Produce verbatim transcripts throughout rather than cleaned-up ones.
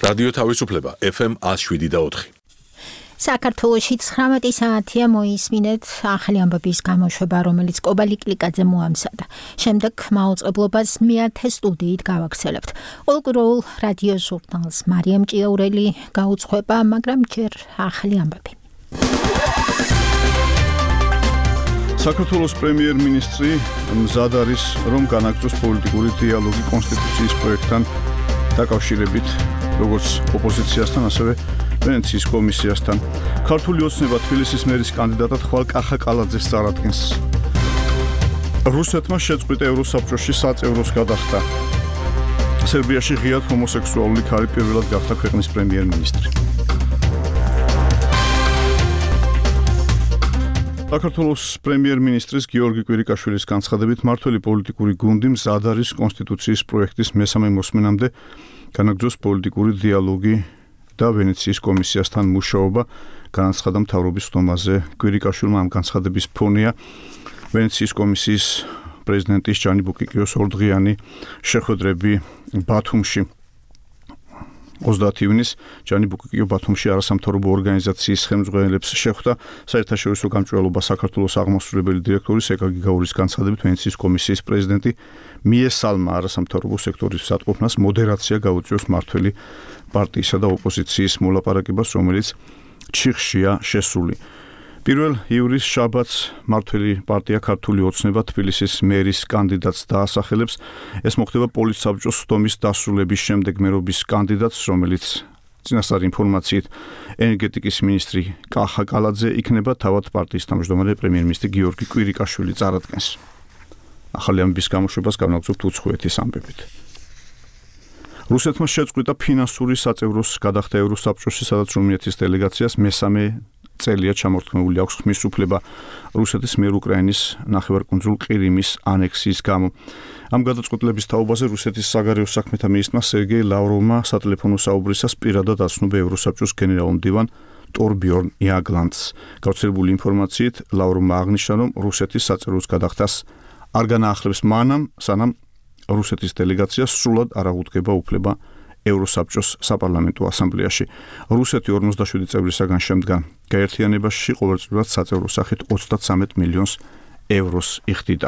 რადიო თავისუფლება ეფ ემ one oh seven და four. საქართველოში ცხრამეტი საათია მოისმინეთ ახალი ამბების გამოშვება, რომელიც კობალი კლიკაძე მოამზადა. შემდეგ მაუწყებლობას მეათე სტუდიით გავაგრძელებთ. ყოველკვირეულ რადიო ჟურნალს მარიამ ჭიაურელი გაუძღვება, მაგრამ ჯერ ახალი ამბები. საქართველოს პრემიერ-მინისტრი მზად არის, რომ განაგრძოს პოლიტიკური დიალოგი კონსტიტუციის პროექტთან დაკავშირებით, როგორც ოპოზიციასთან, ასევე ვენეციის კომისიასთან. ქართული ოცნება თბილისის მერის კანდიდატად ხვალ კახა კალაძეს წარადგენს. რუსეთმა შეწყვიტა ევროსაბჭოში საწევროს გადახდა. სერბიაში ღიად ჰომოსექსუალური ქალი პირველად გახდა ქვეყნის პრემიერ-მინისტრი. საქართველოს პრემიერ-მინისტრის გიორგი კვირიკაშვილის განცხადებით, მმართველი პოლიტიკური გუნდი მზად არის კონსტიტუციის პროექტის მესამე მოსმენამდე განაგრძოს პოლიტიკური დიალოგი და ვენეციის კომისიასთან მუშაობა. განაცხადა მთავრობის ხდომაზე. კვირიკაშვილმა ამ განცხადების ფონია ვენეციის კომისიის პრეზიდენტის ჟანი ბუკიკიოს ორდღიანი შეხვედრები ბათუმში. ოცდაათი ივნისს ჟანი ბუკიკიო ბათუმში არასამთავრობო ორგანიზაციის ხელმძღვანელებს შეხვდა. საერთაშორისო გამჭვირვალობა საქართველოს აღმასრულებელი დირექტორის ეკა გიგაურის განცხადებით, ვენეციის კომისიის პრეზიდენტი მიესალმა არასამთავრობო სექტორის სატყოფნას მოდერაცია გაუწიოს მმართველი პარტიისა და ოპოზიციის მოლაპარაკებას, რომელიც ჩიხშია შესული. პირველ ივრის შაბათს მმართველი პარტია ქართული ოცნება თბილისის მერის კანდიდატს დაასახელებს. ეს მოხდება პოლიტსაბჭოს ხდომის დასრულების შემდეგ მერობის კანდიდატს, რომელიც წინასწარი ინფორმაციით ენერგეტიკის მინისტრი კახა კალაძე იქნება, თავად პარტიის თავმჯდომარე პრემიერ-მინისტრი გიორგი კვირიკაშვილი წარადგენს. ახალი ამბების გამოშვებას განაგრძობთ უცხოეთის ამბებით. რუსეთმა შეწყვიტა ფინანსური საწევროს გადახდა ევროსაბჭოში, სადაც რუმინეთის დელეგაციას მესამე წელია ჩამორთმეული აქვს ხმის უფლება რუსეთის მიერ უკრაინის ნახევარკუნძულ ყირიმის ანექსიის გამო. ამ გადაწყვეტილების თაობაზე რუსეთის საგარეო საქმეთა მინისტრმა სერგეი ლავროვმა სატელეფონო საუბრისას პირადად აცნობა ევროსაბჭოს გენერალურ მდივან ტორბიორნ იაგლანდს. გავრცელებული ინფორმაციით ლავროვმა აღნიშნა, რომ რუსეთის საწევროს გადახდას არ განაახლებს მანამ, სანამ რუსეთის დელეგაციას სრულად არ აღუდგება უფლება ევროსაბჭოს საპარლამენტო ასამბლეაში. რუსეთი ორმოცდაშვიდი წევრისაგან შემდგარ გაერთიანებაში ყოველწლიურად საწევრო სახით ოცდათვრამეტ მილიონს ევროს იხდიდა.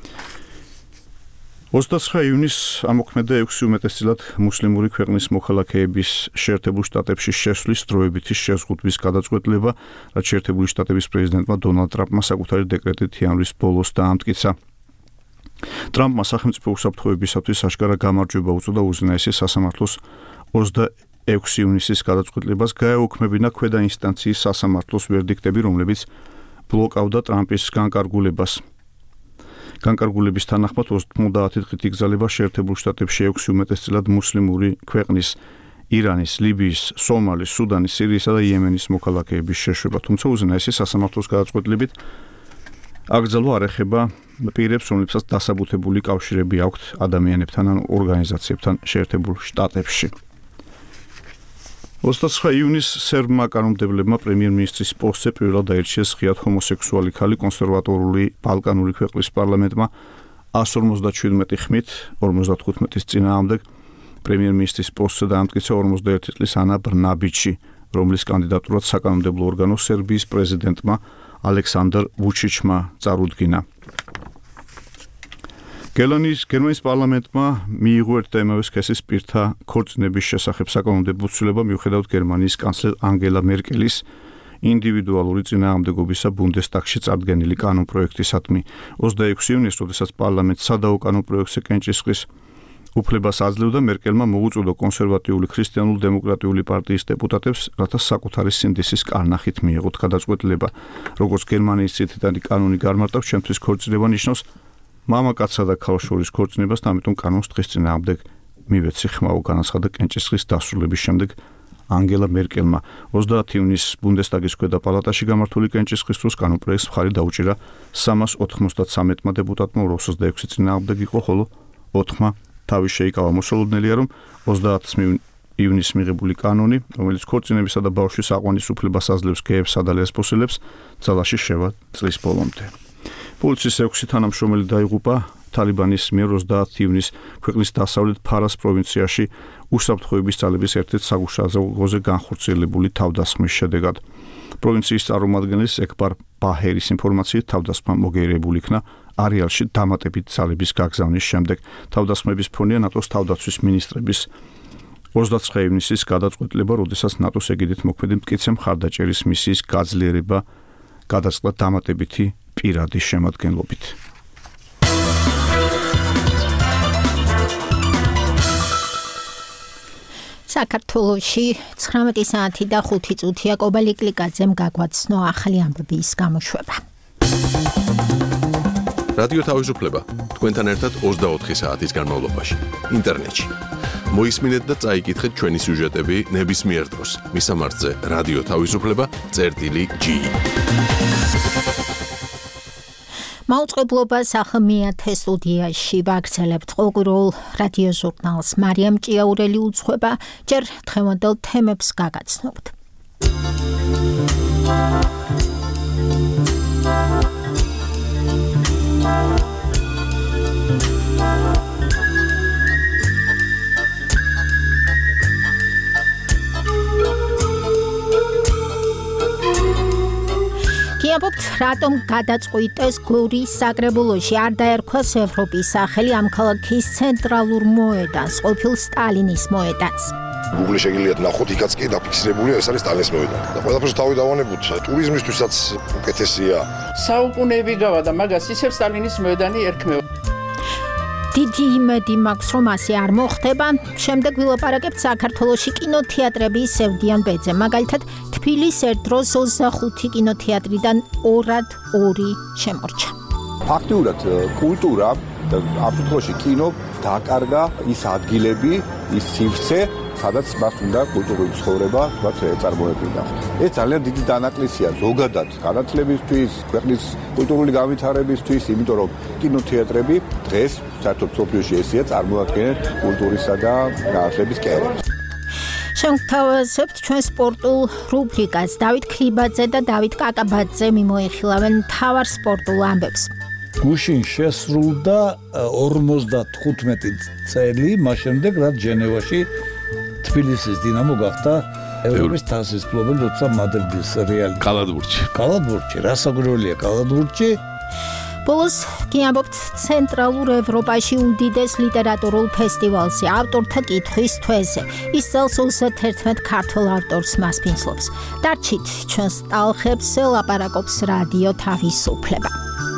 ოცდაცხრა ივნისს ამოქმედა ექვსი უმეტესწილად მუსლიმური ქვეყნის მოქალაქეების შეერთებულ შტატებში შესვლის დროებითი შეზღუდვის გადაწყვეტილება, რაც შეერთებული შტატების პრეზიდენტმა დონალდ ტრამპმა საკუთარი დეკრეტით იანვრის ბოლოს დაამტკიცა. ტრამპმა სახელმწიფო უსაფრთხოებისათვის აშკარა გამარჯვება უწოდა უზენაესი სასამართლოს ოცდაექვსი ივნისის გადაწყვეტილებას, გაეუქმებინა ქვედა ინსტანციის სასამართლოს ვერდიქტები, რომლებიც ბლოკავდა ტრამპის განკარგულებას. განკარგულების თანახმად ოცდაათი დღით იგზავნება შეერთებულ შტატებში ექვსი უმეტესწილად მუსლიმური ქვეყნის ირანის, ლიბიის, სომალის, სუდანის, სირიისა და იემენის მოქალაქეების შეშვება. თუმცა უზენაესი სასამართლოს გადაწყვეტილებით აკრძალვა არ ეხება პირებს, რომლებსაც დასაბუთებული კავშირები აქვთ ადამიანებთან ან ორგანიზაციებთან შეერთებულ შტატებში. ოცდაცხრა ივნისს სერბმა კანონმდებლებმა პრემიერ-მინისტრის პოსტზე პირველად აირჩიეს ღიად ჰომოსექსუალი ქალი კონსერვატორული ბალკანური ქვეყნის პარლამენტმა one hundred forty-seven ხმით ორმოცდათხუთმეტის წინააღმდეგ პრემიერ-მინისტრის პოსტზე დაამტკიცა ორმოცდაერთი წლის ანა ბრნაბიჩი, რომლის კანდიდატურად საკანონმდებლო ორგანო სერბიის პრეზიდენტმა ალექსანდრ ვუჩიჩმა წარუდგინა. გერმანიის გერმანიის პარლამენტმა მიიღო ერთ და იმავე სქესის პირთა ქორწინების შესახებ საკანონმდებლო ცვლილება, მიუხედავად გერმანიის კანცლერ ანგელა მერკელის ინდივიდუალური წინააღმდეგობისა ბუნდესტაგში წარდგენილი კანონპროექტისადმი. ოცდაექვსი ივნისს, როდესაც პარლამენტს სადავო კანონპროექტზე კენჭისყრის უფლებას აძლევდა, მერკელმა მოუწოდა კონსერვატიული ქრისტიანულ-დემოკრატიული პარტიის დეპუტატებს, რათა საკუთარი სინდისის კარნახით მიეღოთ გადაწყვეტილება. როგორც გერმანიის წითელი კანონი გამარტავს, ჩემთვის ქორწინება ნიშნავს მამაკაცსა და ქალს შორის ქორწინებას, ამიტომ კანონს დღის წინააღმდეგ მივეცი ხმაო, განაცხადა კენჭისყრის დასრულების შემდეგ ანგელა მერკელმა. ოცდაათი ივნისს ბუნდესტაგის ქვედა პალატაში გამართული კენჭისყრის დროს კანონპროექტს მხარი დაუჭირა სამას ოთხმოცდათრამეტმა დეპუტატმა, ოცდაექვსი წინააღმდეგ იყო, ხოლო ოთხმა თავი შეიკავა. მოსალოდნელია, რომ ოცდაათს ივნისს მიღებული კანონი, რომელიც ქორწინებისა და ბავშვის აყვანის უფლებას აძლევს გეებსა და ლესბოსელებს, ძალაში შევა წლის ბოლომდე. პოლიციის ექვსი თანამშრომელი დაიღუპა თალიბანის მიერ ოცდაათი ივნის ქვეყნის დასავლეთ ფარას პროვინციაში უსაფრთხოების ძალების ერთ-ერთ საგუშაგოზე განხორციელებული თავდასხმის შედეგად. პროვინციის წარმომადგენლის ეკბარ ბაჰერის ინფორმაციით თავდასხმა მოგერიებული იქნა არეალში დამატებით ძალების გაგზავნის შემდეგ. თავდასხმების ფონია ნატოს თავდაცვის მინისტრების ოცდაცხრე ივნისის გადაწყვეტილება, როდესაც ნატოს ეგიდით მოქმედი მტკიცე მხარდაჭერის მისიის გაძლიერება გადაწყდა დამატებითი პირადი შემადგენლობით. საქართველოში ცხრამეტი საათი და ხუთი წუთია კობალიკ კლიკაძემ გაგვაცნო ახალი ამბების გამოშვება. რადიო თავისუფლება თქვენთან ერთად ოცდაოთხი საათის განმავლობაში ინტერნეტში. მოისმინეთ და წაიკითხეთ ჩვენი სიუჟეტები ნებისმიერ დროს. მისამართზე რადიო თავისუფლება წერტილი ჯი. მაუწყებლობას ახლა მეათე სტუდიაში ვაგრძელებთ ყოველდღიურ რადიო ჟურნალს. მარიამ ჭიაურელი უძღვება, ჯერ დღევანდელ თემებს გაგაცნობთ. გიამბობთ, რატომ გადაწყვიტეს გორის საკრებულოში არ დაერქვას ევროპის სახელი ამ ქალაქის ცენტრალურ მოედანს, ყოფილ სტალინის მოედანს. Google შეგიძლიათ ნახოთ, იქაც კი დაფიქსირებულია, ეს არის სტალინის მოედანი. და ყველაფერს თავი დავანებოთ, ტურიზმისთვისაც უკეთესია. საუკუნეები გავა და მაგას ისევ სტალინის მოედანი ერქმევა. დიდი იმედი მაქვს, რომ ასე არ მოხდება. შემდეგ ვილაპარაკებთ საქართველოში კინოთეატრების სევდიან ბედზე. მაგალითად, თბილისის ერთ დროს ოცდახუთი კინოთეატრიდან ორად ორი შემორჩა. ფაქტიურად კულტურა და ამ შემთხვევაში კინო დაკარგა ის ადგილები, ის სივრცე, სადაც მას უნდა კულტურული ცხოვრება წარმოედგინა. ეს ძალიან დიდი დანაკლისია ზოგადად განათლებისთვის, ქვეყნის კულტურული განვითარებისთვის, იმიტომ რომ კინოთეატრები დღეს საერთოდ მსოფლიოში ესეა წარმოადგენენ კულტურისა და განათლების კერებს. შევთავაზებთ ჩვენ სპორტულ რუბრიკას. დავით ქლიბაძე და დავით კაკაბაძე მიმოიხილავენ მთავარ სპორტულ ამბებს. გუშინ შესრულდა ორმოცდათხუთმეტი წელი, მას შემდეგ რაც ჟენევაში თბილისის დინამო გახდა ევროპის თასის მფლობელი, როცა მადრიდის რეალი კალათბურთში. კალათბურთში, რასაკვირველია კალათბურთში. ბოლოს გიამბობთ ცენტრალურ ევროპაში უდიდეს ლიტერატურულ ფესტივალზე, ავტორთა კითხვის თვეზე. ის წელს ოცდაერთმეტ ქართველ ავტორს მასპინძლობს. დარჩით ჩვენს ტალხებს, ლაპარაკობს რადიო თავისუფლება.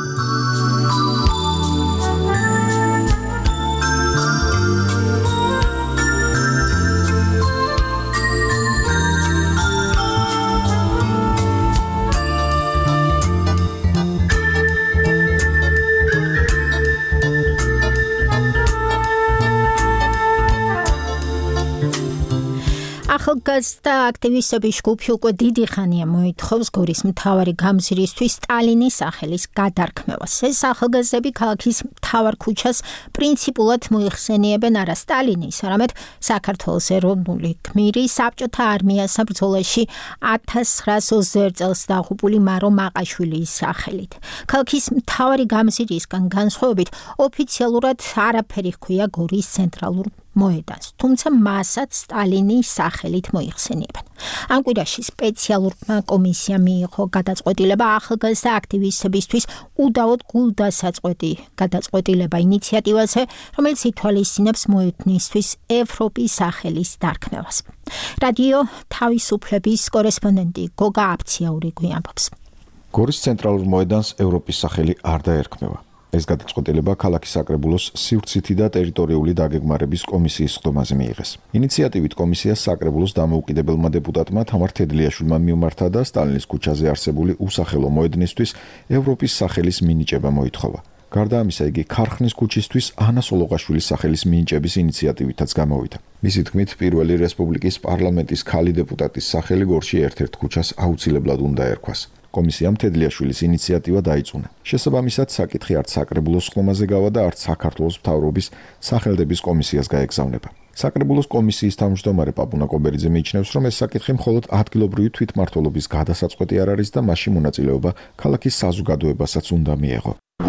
ახალგაზრდა აქტივისტების ჯგუფი უკვე დიდი ხანია მოითხოვს გორის მთავარი გამზირისთვის სტალინის სახელის გადარქმევას. ეს ახალგაზრდები ქალაქის მთავარ ქუჩას პრინციპულად მოიხსენიებენ არა სტალინის, არამედ საქართველოს ეროვნული გმირი საბჭოთა არმიას ბრძოლაში ათას ცხრაას ოცდაერთ წელს დაღუპული მარო მაყაშვილის სახელით. ქალაქის მთავარი გამზირისგან განსხვავებით ოფიციალურად არაფერი ჰქვია გორის ცენტრალურ მოედანს, თუმცა მასაც სტალინის სახელით მოიხსენიებენ. ამ კვირაში სპეციალურმა კომისიამ მიიღო გადაწყვეტილება ახალგაზრდა აქტივისტებისთვის უდავოდ გულდასაწყვეტი გადაწყვეტილება ინიციატივაზე, რომელიც ითვალისწინებს მოედნისთვის ევროპის სახელის დარქმევას. რადიო თავისუფლების კორესპონდენტი გოგა აფციაური გვიამბობს. გორის ცენტრალურ მოედანს ევროპის სახელი არ დაერქმევა. ეს გადაწყვეტილება ქალაქის საკრებულოს სივრცითი და ტერიტორიული დაგეგმარების კომისიის ხდომაზე მიიღეს. ინიციატივით კომისიას საკრებულოს დამოუკიდებელმა დეპუტატმა თამარ თედლიაშვილმა მიმართა და სტალინის ქუჩაზე არსებული უსახელო მოედნისთვის ევროპის სახელის მინიჭება მოითხოვა. გარდა ამისა, იგი ქარხნის ქუჩისთვის ანა სოლოღაშვილის სახელის მინიჭების ინიციატივითაც გამოვიდა. მისი თქმით, პირველი რესპუბლიკის პარლამენტის ქალი დეპუტატის სახელი გორში ერთ-ერთ ქუჩას აუცილებლად უნდა ერქვას. კომისიამ თედლიაშვილის ინიციატივა დაიწუნა. შესაბამისად, საკითხი არც საკრებულოს ხდომაზე გავა და არც საქართველოს მთავრობის სახელდების კომისიას გაეგზავნება. საკრებულოს კომისიის თავმჯდომარე პაპუნა კობერიძე მიიჩნევს, რომ ეს საკითხი მხოლოდ ადგილობრივი თვითმმართველობის გადასაწყვეტი არ არის და მასში მონაწილეობა ქალაქის საზოგადოებასაც უნდა მიეღო.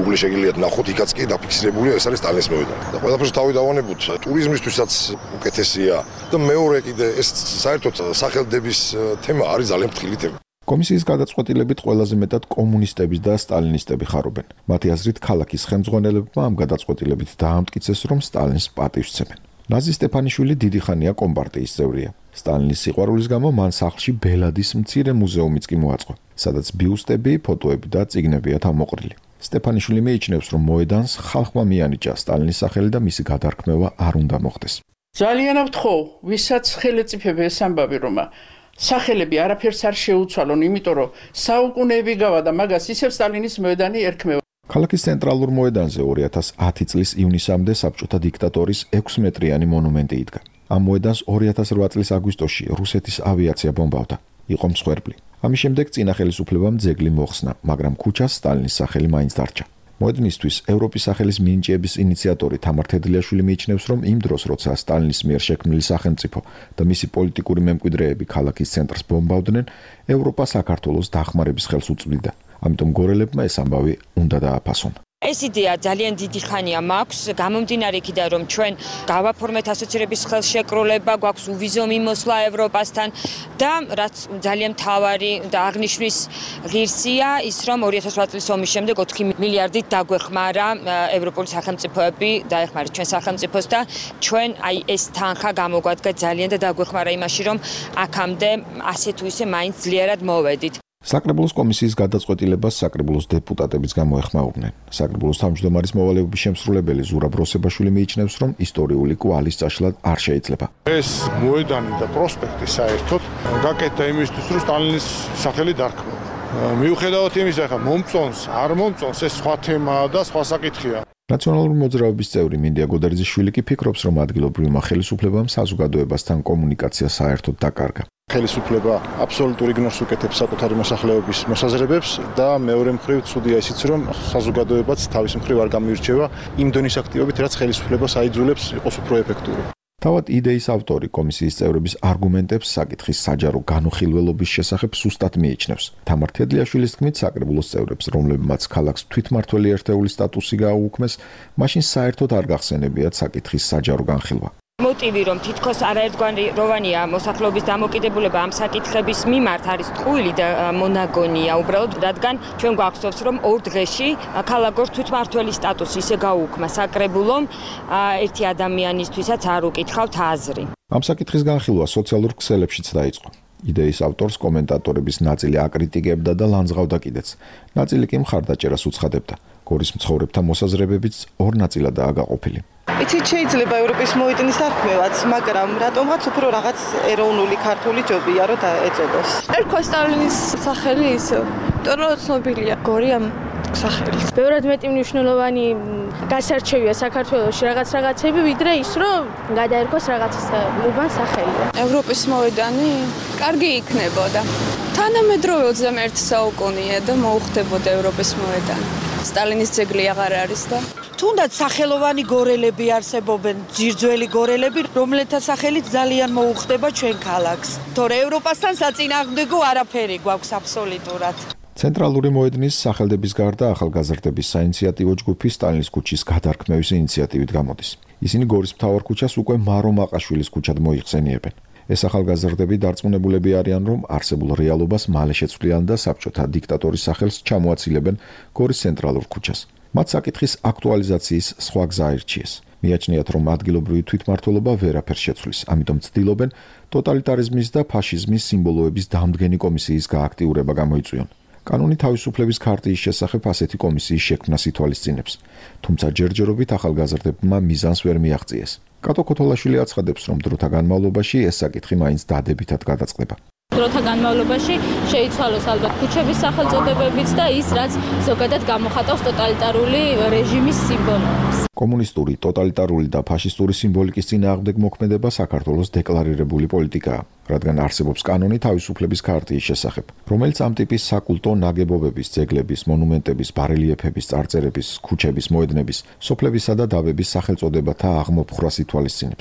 Google-ში შეგიძლიათ ნახოთ, იქაც კი დაფიქსირებულია, ეს არის სტალინის მოედანი. და ყველაფერს თავი დავანებოთ, ტურიზმისთვისაც უკეთესია და მეორე კიდე ეს საერთოდ სახელდების თემა არის ძალიან ფრთხილი თემა. კომისიის გადაწყვეტილებით ყველაზე მეტად კომუნისტები და სტალინისტები ხარობენ. მათი აზრით, ქალაქის ხელმძღვანელებმა ამ გადაწყვეტილებით დაამტკიცეს, რომ სტალინს პატივსცემენ. ნაზი სტეფანიშვილი დიდი ხანია კომპარტიის წევრია. სტალინის სიყვარულის გამო მან სახლში ბელადის მცირე მუზეუმიც კი მოაწყო, სადაც ბიუსტები, ფოტოები და წიგნებია თავმოყრილი. სტეფანიშვილი მიიჩნევს, რომ მოედანს ხალხმა მიანიჭა სტალინის სახელი და მისი გადარქმევა არ უნდა მოხდეს. ძალიან ავთხოვ, ვისაც ხელეწიფება ეს ამბავი, რომ სახელები არაფერს არ შეუცვალონ, იმიტომ რომ საუკუნეები გავა და მაგას ისევ სტალინის მოედანი ერქმევა. ქალაქის ცენტრალურ მოედანზე ორი ათას ათი წლის ივნისამდე საბჭოთა დიქტატორის ექვსი მეტრიანი მონუმენტი იდგა. ამ მოედანს ორი ათას რვა წლის აგვისტოში რუსეთის ავიაცია ბომბავდა. იყო მსხვერპლი. ამის შემდეგ წინა ხელისუფლებამ ძეგლი მოხსნა, მაგრამ ქუჩას სტალინის სახელი მაინც დარჩა. მოედნისთვის ევროპის სახელის მინიჭების ინიციატორი თამარ თედლიაშვილი მიიჩნევს, რომ იმ დროს, როცა სტალინის მიერ შექმნილი სახელმწიფო და მისი პოლიტიკური მემკვიდრეები ქალაქის ცენტრს ბომბავდნენ, ევროპა საქართველოს დახმარების ხელს უწვდიდა. ამიტომ გორელებმა ეს ამბავი უნდა დააფასონ. ეს იდეა ძალიან დიდი ხანია მაქვს, გამომდინარე იქიდან, რომ ჩვენ გავაფორმეთ ასოცირების ხელშეკრულება, გვაქვს უვიზო მიმოსვლა ევროპასთან და რაც ძალიან მთავარი და აღნიშვნის ღირსია ის, რომ ორი ათას რვა წლის ომის შემდეგ ოთხი მილიარდით დაგვეხმარა ევროპული სახელმწიფოები, დაეხმარეთ ჩვენ სახელმწიფოს და ჩვენ აი ეს თანხა გამოგვადგა ძალიან და დაგვეხმარა იმაში, რომ აქამდე ასე თუ ისე მაინც ძლიერად მოვედით. საკრებულოს კომისიის გადაწყვეტილებას საკრებულოს დეპუტატებიც გამოეხმაურნენ. საკრებულოს თავმჯდომარის მოვალეობის შემსრულებელი ზურაბ როსებაშვილი მიიჩნევს, რომ ისტორიული კვალის წაშლა არ შეიძლება. ეს მოედანი და პროსპექტი საერთოდ გაკეთდა იმისთვის, რომ სტალინის სახელი დარქმევა. მიუხედავად იმისა, ხა მომწონს, არ მომწონს, ეს სხვა თემაა და სხვა საკითხია. ნაციონალური მოძრაობის წევრი მინდია გოდერძიშვილი კი ფიქრობს, რომ ადგილობრივმა ხელისუფლებამ საზოგადოებასთან კომუნიკაცია საერთოდ დაკარგა. ხელისუფლება აბსოლუტურ იგნორს უკეთებს საკუთარი მოსახლეობის მოსაზრებებს და მეორე მხრივ ცუდია ისიც, რომ საზოგადოებაც თავის მხრივ არ გამოირჩევა იმ დონის აქტივობით, რაც ხელისუფლებას აიძულებს იყოს უფრო ეფექტური. თავად იდეის ავტორი კომისიის წევრების არგუმენტებს საკითხის საჯარო განუხილველობის შესახებ სუსტად მიიჩნევს. თამარ თედლიაშვილის თქმით, საკრებულოს წევრებს, რომლებმაც ქალაქს თვითმმართველი ერთეულის სტატუსი გააუქმეს, მაშინ საერთოდ არ გახსენებიათ საკითხის საჯარო განხილვა. მოტივი, რომ თითქოს არაერთგვაროვანია მოსახლეობის დამოკიდებულება ამ საკითხების მიმართ არის ტყუილი და მონაგონია უბრალოდ, რადგან ჩვენ გვახსოვს, რომ ორ დღეში ქალაქოს თვითმმართველის სტატუსი ისე გაუქმა საკრებულომ ერთი ადამიანისთვისაც არ უკითხავთ აზრი. ამ საკითხის განხილვა სოციალურ ქსელებშიც დაიწყო. იდეის ავტორს კომენტატორების ნაწილი აკრიტიკებდა და ლანძღავდა კიდეც. ნაწილი კი მხარდაჭერას უცხადებდა. გორის მცხოვრებთა მოსაზრებებიც ორ ნაწილადაა გაყოფილი. იცით, შეიძლება ევროპის მოედნის დარქმევაც, მაგრამ რატომღაც უფრო რაღაც ეროვნული ქართული ჯობია, რომ დაეწოდოს. ერქვა სტალინის სახელი ისე, იმიტომ რომ ცნობილია გორი ამ სახელით. ბევრად მეტი მნიშვნელოვანი გასარჩევია საქართველოში რაღაც რაღაცები, ვიდრე ის, რომ გადაერქვას რაღაც უბან სახელი. ევროპის მოედანი კარგი იქნებოდა. თანამედროვე ოცდამეერთი საუკუნეა და მოუხდებოდა ევროპის მოედანი. სტალინის ძეგლი აღარ არის და თუნდაც სახელოვანი გორელები არსებობენ, ძირძველი გორელები, რომელთა სახელით ძალიან მოუხდება ჩვენ ქალაქს. თორე ევროპასთან საწინააღმდეგო არაფერი გვაქვს აბსოლუტურად. ცენტრალური მოედნის სახელდების გარდა ახალგაზრდების საინიციატივო ჯგუფი სტალინის ქუჩის გადარქმევის ინიციატივით გამოდის. ისინი გორის მთავარ ქუჩას უკვე მარო მაყაშვილის ქუჩად მოიხსენიებენ. ეს ახალგაზრდები დარწმუნებულები არიან, რომ არსებულ რეალობას მალე შეცვლიან და საბჭოთა დიქტატორის სახელს ჩამოაცილებენ გორის ცენტრალურ ქუჩას. მათ საკითხის აქტუალიზაციის სხვა გზა აირჩიეს. მიაჩნიათ, რომ ადგილობრივი თვითმმართველობა ვერაფერს შეცვლის, ამიტომ ცდილობენ ტოტალიტარიზმის და ფაშიზმის სიმბოლოების დამდგენი კომისიის გააქტიურება გამოიწვიონ. კანონი თავისუფლების ქარტიის შესახებ ასეთი კომისიის შექმნას ითვალისწინებს, თუმცა ჯერჯერობით ახალგაზრდებმა მიზანს ვერ მიაღწიეს. კატო ქოთოლაშვილი აცხადებს, რომ დროთა განმავლობაში ეს საკითხი მაინც დადებითად გადაწყდება. დროთა განმავლობაში შეიცვალოს ალბათ ქუჩების სახელწოდებებიც და ის, რაც ზოგადად გამოხატავს ტოტალიტარული რეჟიმის სიმბოლოებს. კომუნისტური, ტოტალიტარული და ფაშისტური სიმბოლიკის წინააღმდეგ მოქმედება საქართველოს დეკლარირებული პოლიტიკაა, რადგან არსებობს კანონი თავისუფლების ქარტიის შესახებ, რომელიც ამ ტიპის საკულტო ნაგებობების, ძეგლების, მონუმენტების, ბარელიეფების, წარწერების, ქუჩების, მოედნების, სოფლებისა და დაბების სახელწოდებათა აღმოფხვრას ითვალისწინებს.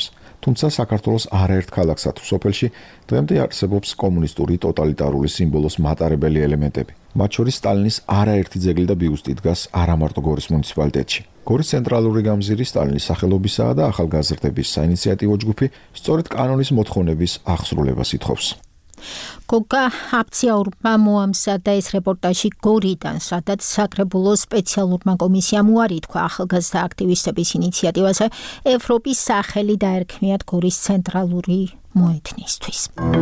თუმცა საქართველოს არაერთ ქალაქსა თუ სოფელში დღემდე არსებობს კომუნისტური ტოტალიტარული სიმბოლოს მატარებელი ელემენტები. მათ შორის სტალინის არაერთი ძეგლი და ბიუსტი დგას არა მარტო გორის მუნიციპალიტეტში. გორის ცენტრალური გამზირი სტალინის სახელობისაა და ახალგაზრდების საინიციატივო ჯგუფი სწორედ კანონის მოთხოვნების აღსრულებას ითხოვს. გოგა აფციაურმა მოამზადა ეს რეპორტაჟი გორიდან, სადაც საკრებულოს სპეციალურმა კომისიამ უარი თქვა ახალგაზრდა აქტივისტების ინიციატივაზე ევროპის სახელი დაერქმიათ გორის ცენტრალური მოედნისთვის.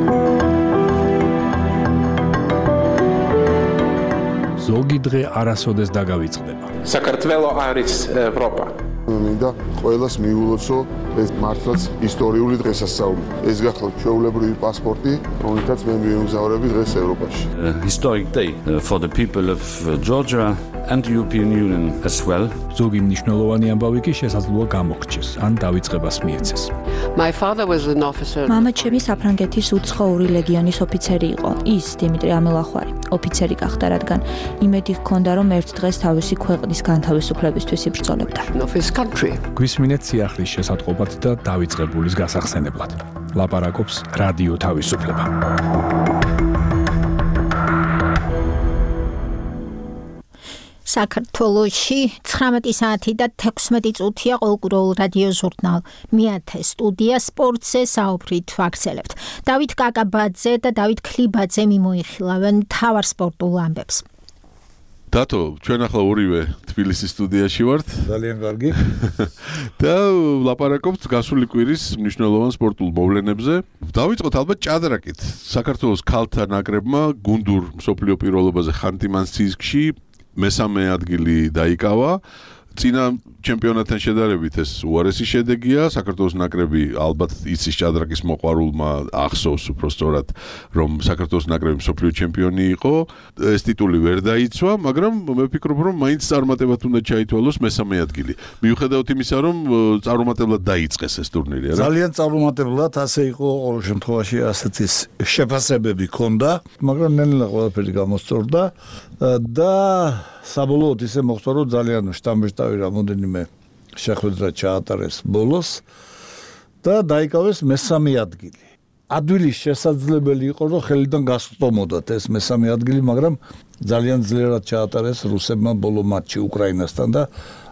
ზოგი დღე არასოდეს დაგავიწყდება. საქართველო არის ევროპა. მინდა ყველას მიულოცო ეს მართლაც ისტორიული დღესასწაული. ეს გახლავთ ჩვეულებრივი პასპორტი, რომელთაც მე მივემგზავრები დღეს ევროპაში. A historic day for the people of Georgia and the European Union as well. ზოგი მნიშვნელოვანი ამბავი კი შესაძლოა გამოგრჩეს, ან დავიწყებას მიეცეს. My father was an officer. მამა ჩემი საფრანგეთის უცხოური ლეგიონის ოფიცერი იყო. ის დიმიტრი ამელახვარი, ოფიცერი გახდა, რადგან იმედი ჰქონდა, რომ ერთ დღეს თავისი ქვეყნის განთავისუფლებისთვის იბრძოლებდა. გვისმინეთ სიახლის შესატყობად და დავიწყებულის გასახსენებლად. ლაპარაკობს რადიო თავისუფლება. საქართველოში ცხრამეტი საათი და თექვსმეტი წუთია ყოველკვირეულ რადიო ჟურნალ მეათე სტუდია სპორტზე საუბრით ვაგრძელებთ. დავით კაკაბაძე და დავით ქლიბაძე მიმოიხილავენ მთავარ სპორტულ ამბებს. დათო, ჩვენ ახლა ორივე თბილისის სტუდიაში ვართ. ძალიან კარგი. და ლაპარაკობთ გასული კვირის მნიშვნელოვან სპორტულ მოვლენებზე. დავიწყოთ ალბათ ჭადრაკით. საქართველოს ქალთა ნაკრებმა გუნდურ მსოფლიო პირველობაზე ხანტი-მანსისკში მესამე ადგილი დაიკავა. წინა ჩემპიონატთან შედარებით ეს უარესი შედეგია. საქართველოს ნაკრები ალბათ იცის ჭადრაკის მოყვარულმა ახსოვს უფრო სწორად, რომ საქართველოს ნაკრები მსოფლიო ჩემპიონი იყო. ეს ტიტული ვერ დაიცვა, მაგრამ მე ვფიქრობ, რომ მაინც წარმატებად უნდა ჩაითვალოს მესამე ადგილი. მიუხედავად იმისა, რომ წარუმატებლად დაიწყეს ეს ტურნირი, არა? ძალიან წარუმატებლად, ასე იყო ყოველ შემთხვევაში, ასეთ ის შეფასებები ჰქონდა, მაგრამ ნელ-ნელა ყველაფერი გამოსწორდა და საბოლოოდ ისე მოხდა, რომ ძალიან შტამბეშტავი რამოდენიმე შეხვედრა ჩაატარეს ბოლოს და დაიკავეს მესამე ადგილი. ადვილის შესაძლებელი იყო, რომ ხელიდან გასწომოდათ ეს მესამე ადგილი, მაგრამ ძალიან ძლიერად ჩაატარეს რუსებმა ბოლო მატჩი უკრაინასთან და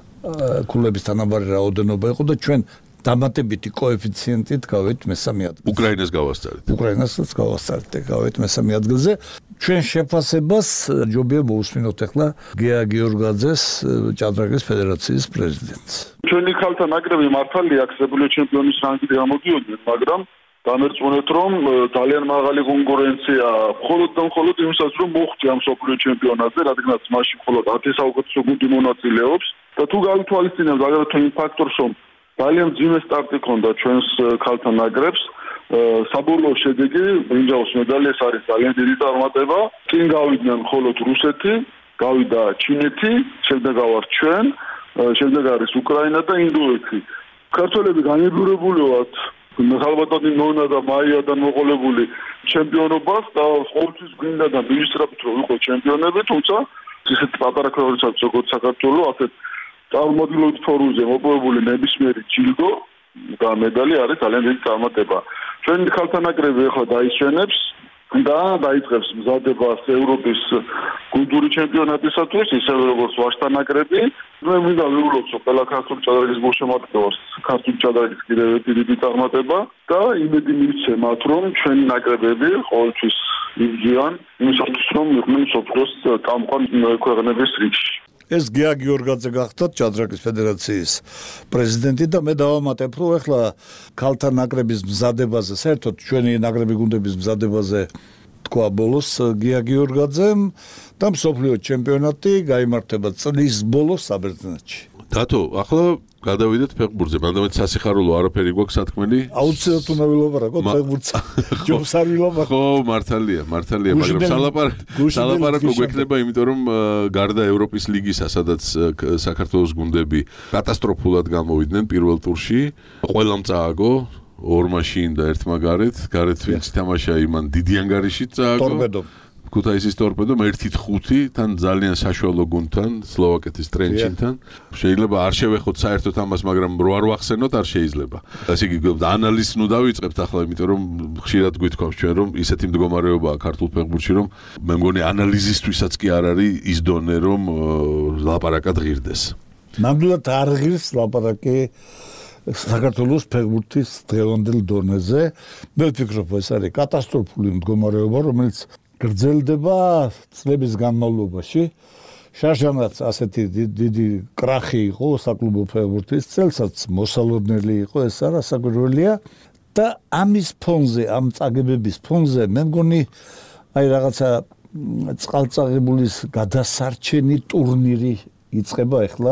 ქულების თანაბარი რაოდენობა იყო და ჩვენ დამატებითი კოეფიციენტით გავეთ მესამე ადგილზე. უკრაინას გავასწარეთ. უკრაინასაც გავასწარეთ, გავეთ მესამე ადგილზე. ჩვენ შეფასებას ჯობია მოусმინოთ ახლა გეა გიორგაძეს, ჭადრაკის ფედერაციის პრეზიდენტს. ჩვენი ქალთა ნაკრები მართალია მსოფლიო ჩემპიონის რანგით გამოდიოდნენ, მაგრამ დამერწმუნეთ, რომ ძალიან მაღალი კონკურენცია მხოლოდ და მხოლოდ იმისათვის, რომ მოხვდე ამ მსოფლიო ჩემპიონატზე, რადგანაც მასში მხოლოდ ათი საუკეთესო გუნდი მონაწილეობს და თუ გავითვალისწინებთ აგრეთვე იმ ფაქტორს, რომ ძალიან ძიმე სტარტი ჰქონდა ჩვენს ქალთა ნაკრებს, საბოლოო შედეგი ბრინჯაოს მედალი ეს არის ძალიან დიდი წარმატება. წინ გავიდნენ მხოლოდ რუსეთი, გავიდა ჩინეთი, შემდეგ გავართ ჩვენ, შემდეგ არის უკრაინა და ინდოეთი. ქართველები განებურებული ვართ ხალბატონი ნონა და მაიადან მოყოლებული ჩემპიონობას და ყოველთვის გვინდა და მივისწრაფით რომ ვიყო ჩემპიონები, თუმცა ისეთ პატარა ქვეყნებსაც როგორც საქართველო, ასეთ წარმატებულ ფორუმზე მოპოვებული ნებისმიერი ჯილდო და მედალი არის ძალიან დიდი წარმატება. ჩვენი ქალთა ნაკრები ახლა დაიშვენებს და დაიწყებს მზადებას ევროპის გუნდური ჩემპიონატისათვის, ისევე როგორც ვაჟთა ნაკრები. მე მინდა ვიულოცო ყველა ქართული ჭადრაკის გულშემატკივრს, ქართული ჭადრაკის კიდევ ერთი დიდი წარმატება და იმედი მივცე მათ, რომ ჩვენი ნაკრებები ყოველთვის იბრძვიან იმისათვის, რომ იყვნენ მსოფლიოს წამყვან ქვეყნების რიგში. ეს გეა გიორგაძე გახდათ ჭადრაკის ფედერაციის პრეზიდენტი და მე დავამატებ, რომ ახლა ქალთა ნაკრების მზადებაზე, საერთოდ ჩვენი ნაკრები გუნდების მზადებაზე თქვა ბოლოს გეა გიორგაძემ და მსოფლიო ჩემპიონატი გაიმართება წლის ბოლოს საბერძნეთში. დათო, ახლა გადავიდეთ ფეხბურთზე. მანდ სასიხარულო არაფერი გვაქვს სათქმელი. აუცილებლად უნდა ვილაპარაკოთ ფეხბურთზე. ჯობს არ ვილაპარაკოთ. ხო, მართალია, მართალია, მაგრამ სალაპარაკო სალაპარაკო გვექნება, იმიტომ რომ გარდა ევროპის ლიგისა, სადაც საქართველოს გუნდები კატასტროფულად გამოვიდნენ პირველ ტურში, ყველამ წააგო ორ მაშინ და ერთ მაგარეთ, გარეთ ვინც თამაშა იმან დიდი ანგარიშით წააგო. ტორპედო. ქუთაისის ტორპედომ ერთი ხუთი თან ძალიან საშუალო გუნდთან, სლოვაკეთის ტრენჩინთან. შეიძლება არ შევეხოთ საერთოდ ამას, მაგრამ რო არ ვახსენოთ, არ შეიძლება. ასე იგი ანალიზს ნუ დავიწყებთ ახლა, იმიტომ რომ ხშირად გვითხოვს ჩვენ რომ ისეთი მდგომარეობაა ქართულ ფეხბურთში, რომ მე მგონი ანალიზისთვისაც კი არ არის ის დონე, რომ ლაპარაკად ღირდეს. ნამდვილად არ ღირს ლაპარაკი საქართველოს ფეხბურთის დღევანდელ დონეზე. მე ვფიქრობ, ეს არის კატასტროფული მდგომარეობა, რომელიც გრძელდება წლების განმავლობაში. შარშანაც ასეთი დიდი კრახი იყო საკლუბო ფეხბურთის, წელსაც მოსალოდნელი იყო, ეს არა საგვირველია და ამის ფონზე, ამ წაგებების ფონზე მე მგონი აი რაღაცა წყალწაღებულის გადასარჩენი ტურნირი იწყება ახლა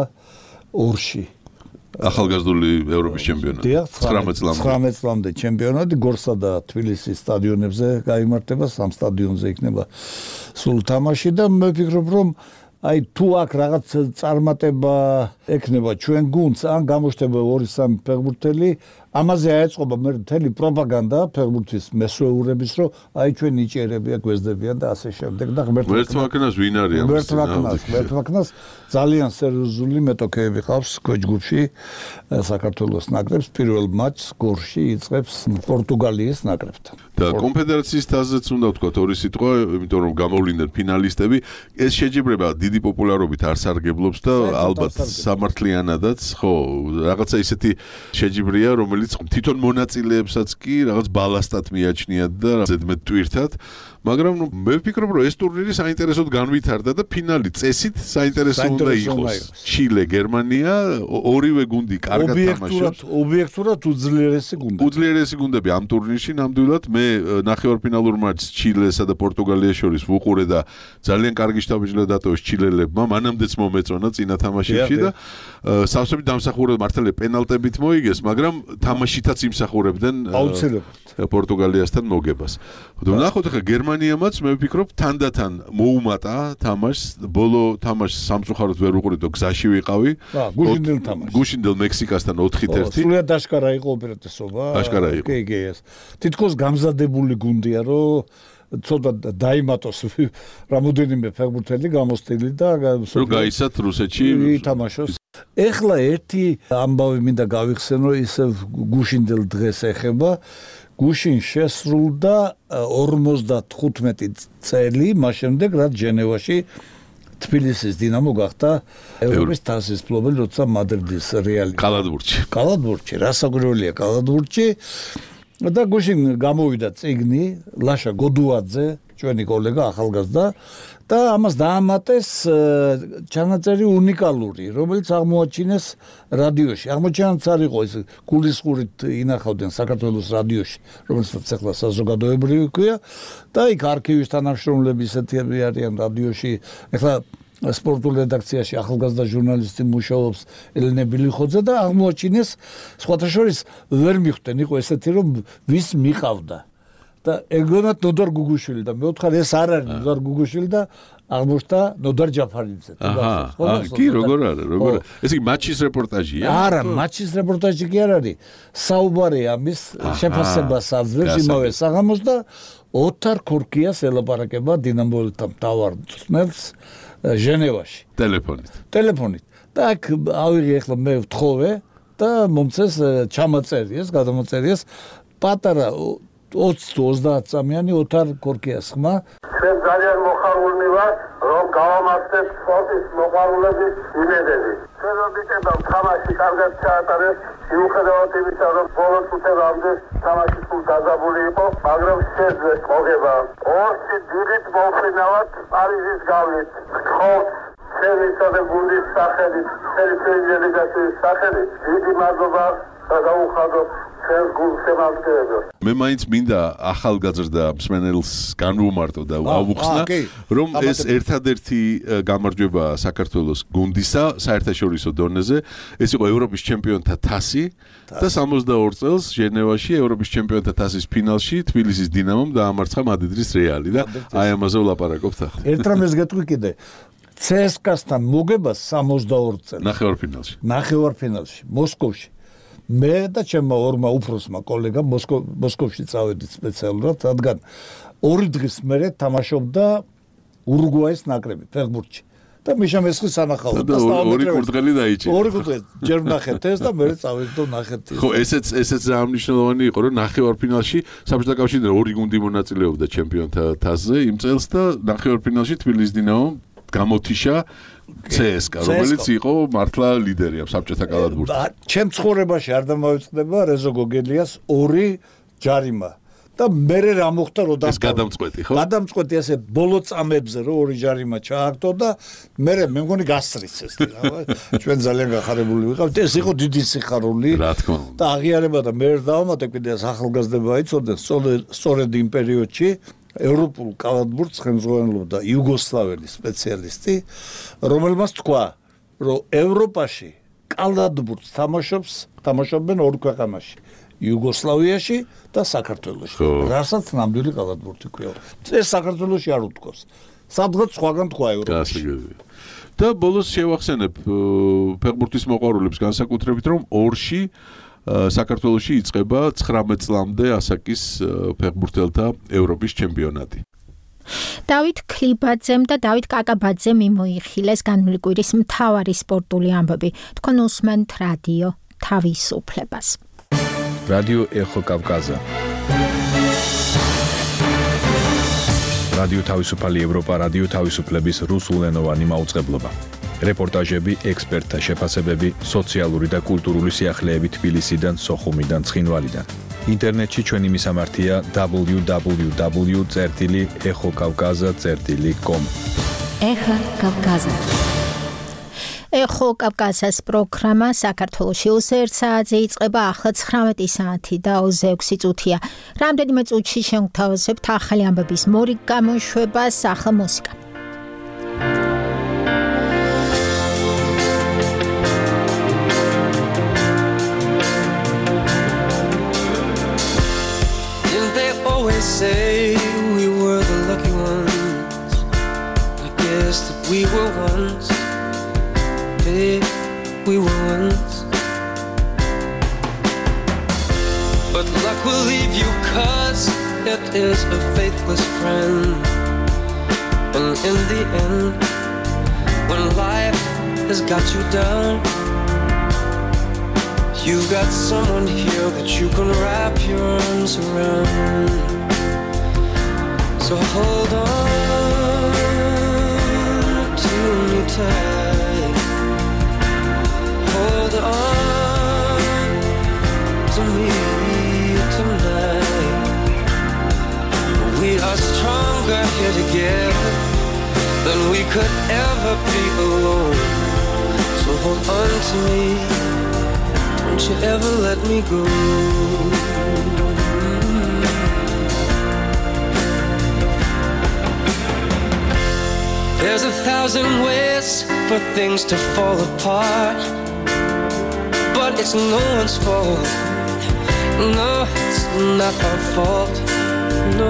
ორში. ახალგაზრდული ევროპის ჩემპიონატი ცხრამეტ წლამდე ჩემპიონატი გორსა და თბილისის სტადიონებზე გაიმართება, სამ სტადიონზე იქნება სულ თამაში და მე ვფიქრობ რომ აი თუ აქ რაღაც წარმატება ექნება ჩვენ გუნდს ან გამოჩნდება ორი სამი ფეხბურთელი, ამაზე აეწყობა მე მთელი პროპაგანდა ფეხბურთის მესვეურების, რომ აი ჩვენ ნიჭიერებია გვესდებიან და ასე შემდეგ და ღმერთმაქნას ვინ არის ამ ღმერთმაქნას ღმერთმაქნას ძალიან სერიოზული მეტოქეები ყავს კოჯგუფში საქართველოს ნაკრებს პირველ მატჩს გორში იწყებს პორტუგალიის ნაკრებთან. და კონფედერაციის თასზეც უნდა ვთქვა ორი სიტყვა, იმიტომ რომ გამოვლინდნენ ფინალისტები, ეს შეჯიბრება დიდი პოპულარობით არ სარგებლობს და ალბათ სამართლიანადაც, ხო, რაღაცა ისეთი შეჯიბრია, რომელიც თვითონ მონაწილეებსაც კი რაღაც ბალასტად მიაჩნიათ და ზედმეტ ტვირთად, მაგრამ მე ვფიქრობ, რომ ეს ტურნირი საინტერესოდ განვითარდა და ფინალი წესით საინტერესო უნდა იყოს. ჩილე, გერმანია, ორივე გუნდი კარგად თამაშობს. ობიექტურად უძლიერესი გუნდები. უძლიერესი გუნდები ამ ტურნირში ნამდვილად მე ნახევარფინალურ მატჩს ჩილესა და პორტუგალიას შორის ვუყურე და ძალიან კარგი შტაბიჯლა დატოვეს ჩილელებმა, მანამდეც მომეწონა წინა თამაშებში და სავსებით დამსახურებდნენ მართალია პენალტებით მოიგეს, მაგრამ თამაშითაც იმსახურებდნენ პორტუგალიასთან მოგებას. ვნახოთ ახლა გერმანიამაც მე ვფიქრობ თანდათან მოუმატა თამაშს, ბოლო თამაშს სამწუხაროდ ვერ უყურებდო, გზაში ვიყავი. გუშინდელ თამაშს. გუშინდელ მექსიკასთან ოთხი ერთი. სულად აშკარა იყო უპირატესობა. აშკარა იყო. კი, კი, ეს. თითქოს გამზადებული გუნდია, რომ ცოტა დაიმატოს რამოდენიმე ფეხბურთელი გამოსტილი და რომ გაიცათ რუსეთში ითამაშოს. ეხლა ერთი ამბავი მინდა გავიხსენო, ისე გუშინდელ დღეს ეხება. გუშინ შესრულდა ორმოცდათხუთმეტი წელი მას შემდეგ, რაც ჟენევაში თბილისის დინამო გახდა ევროპის თასის მფლობელი, როცა მადრიდის რეალი კალათბურთში. კალათბურთში, რასაკვირველია კალათბურთში. და გუშინ გამოვიდა წიგნი ლაშა გოდუაძე, ჩვენი კოლეგა ახალგაზრდა და ამას დაამატეს ჩანაწერი უნიკალური, რომელიც აღმოაჩინეს რადიოში. აღმოჩენაც არ იყო ეს გულისხმურით ინახავდნენ საქართველოს რადიოში, რომელსაც ახლა საზოგადოებრივი ქვია და იქ არქივის თანამშრომლები ისეთები არიან რადიოში. ახლა სპორტულ რედაქციაში ახალგაზრდა ჟურნალისტი მუშაობს ელენე ბილიხოძე და აღმოაჩინეს სხვათა შორის ვერ მიხვდნენ, იყო ესეთი რომ ვის მიყავდა და ეგონათ ნოდარ გუგუშვილი და მე ვთხარ ეს არ არის ნოდარ გუგუშვილი და აღმოჩნდა ნოდარ ჯაფარიძე. აჰა, კი, როგორ არა, როგორ არა. ეს იგი მატჩის რეპორტაჟია? არა, მატჩის რეპორტაჟი კი არ არის. საუბარი ამის შეფასებას აძლევს იმავე საღამოს და ოთარ ქორკიას ელაპარაკება დინამოელთა მთავარ მწვრთნელს ჟენევაში. ტელეფონით. ტელეფონით. და აქ ავიღე ახლა მე ვთხოვე და მომწეს ჩამაწერიეს, გადამაწერიეს პატარა ოცი თუ ოცდაათ წამიანი ოთარ ქორკიას ხმა. ჩვენ ძალიან მოხარულნი ვართ, რომ გავამართლეთ სპორტის მოყვარულების იმედები. ჩვენ ვიტებთ თამაში კარგად ჩაატარეს, მიუხედავად იმისა, რომ ბოლო წუთებამდე თამაში სულ დაძაბული იყო, მაგრამ შეძლეს მოგება. ორში დიდით მოვფრინავთ პარიზის გავლით. გთხოვთ ჩვენისა და გუნდის სახელით, ჩვენი დელეგაციის სახელით, დიდი მადლობა და გაუხადოთ ჩვენს გუნდს ემართებოდა. მე მაინც მინდა ახალგაზრდა მსმენელს განვუმარტო და ავუხსნა, რომ ეს ერთადერთი გამარჯვება საქართველოს გუნდისა საერთაშორისო დონეზე, ეს იყო ევროპის ჩემპიონთა თასი და სამოცდაორ წელს ჟენევაში ევროპის ჩემპიონთა თასის ფინალში თბილისის დინამომ დაამარცხა მადრიდის რეალი და აი ამაზე ვლაპარაკობთ ახლა. ერთ რამეს გეტყვი კიდე. ცსკა-სთან მოგება სამოცდაორ წელს. ნახევარფინალში. ნახევარფინალში, მოსკოვში. მე და ჩემმა ორმა უფროსმა კოლეგამ მოსკოვში წავედით სპეციალურად, რადგან ორი დღის მერე თამაშობდა ურუგვაის ნაკრები ფეხბურთში. და მიშა მესხი სანახავდა და ორი კურდღელი დაიჭირა. ორი კურდღელი ჯერ ნახეთ ეს და მე წავედი და ნახეთ ეს. ხო, ესეც ესეც ამნიშნულოვანი იყო, რომ ნახევარფინალში საბჭოთა კავშირიდან ორი გუნდი მონაწილეობდა ჩემპიონთა თასზე იმ წელს და ნახევარფინალში თბილისის დინამომ გამოთიშა ცსკა, რომელიც იყო მართლა ლიდერი ამ საბჭოთა კალათბურთში. ჩემ ცხოვრებაში არ დამოვიწყდება რეზო გოგელიას ორი ჯარიმა. და მერე რა მოხდა რომ და ეს გადამწყვეტი ხო? გადამწყვეტი ასე ბოლო წამებზე რომ ორი ჯარიმა ჩააგდო და მერე მე მგონი გასწრიცეს რა. ჩვენ ძალიან გახარებული ვიყავთ. ეს იყო დიდი სიხარული. რა თქმა უნდა. და აღიარება და მე დავამატე კიდე ახალგაზრდება იცოდნენ სწორედ იმ პერიოდში ევროპულ კალათბურთს ხელმძღვანელობდა იუგოსლაველი სპეციალისტი, რომელმაც თქვა, რომ ევროპაში კალათბურთს თამაშობს, თამაშობენ ორ ქვეყანაში. იუგოსლავიაში და საქართველოში. რასაც ნამდვილი კალათბურთი ქვია. ეს საქართველოში არ უთქვას. სადღაც სხვაგან თქვა ევროპაში. და ბოლოს შევახსენებ ფეხბურთის მოყვარულებს განსაკუთრებით, რომ ორში საქართველოში იწყება ცხრამეტ წლამდე ასაკის ფეხბურთელთა ევროპის ჩემპიონატი. დავით ქლიბაძემ და დავით კაკაბაძემ მიმოიხილეს განვლილი კვირის მთავარი სპორტული ამბები. თქვენ უსმენთ რადიო თავისუფლებას. რადიო ეხო კავკაზა. რადიო თავისუფალი ევროპა, რადიო თავისუფლების რუსულენოვანი მაუწყებლობა. რეპორტაჟები, ექსპერტთა შეფასებები, სოციალური და კულტურული სიახლეები თბილისიდან, სოხუმიდან, ცხინვალიდან. ინტერნეტში ჩვენი მისამართია დაბლიუ დაბლიუ დაბლიუ წერტილი ეხო კავკაზა წერტილი კომ. ეხო კავკაზა. ეხო კავკაზას პროგრამა საქართველოში ოცი საათზე იწყება, ახლა ცხრამეტი საათი და ოცი ექვსი წუთია. რამდენიმე წუთში შევთავაზებთ ახალი ამბების მორიგ გამოშვებას, ახლა მუსიკა. Say we were the lucky ones. I guess that we were once. Babe, we were once. But luck will leave you, 'cause it is a faithless friend. And in the end, when life has got you down, you've got someone here that you can wrap your arms around. So hold on to me tight. Hold on to me tonight. We are stronger here together than we could ever be alone. So hold on to me. Don't you ever let me go. There's a thousand ways for things to fall apart, but it's no one's fault. No, it's not our fault. No.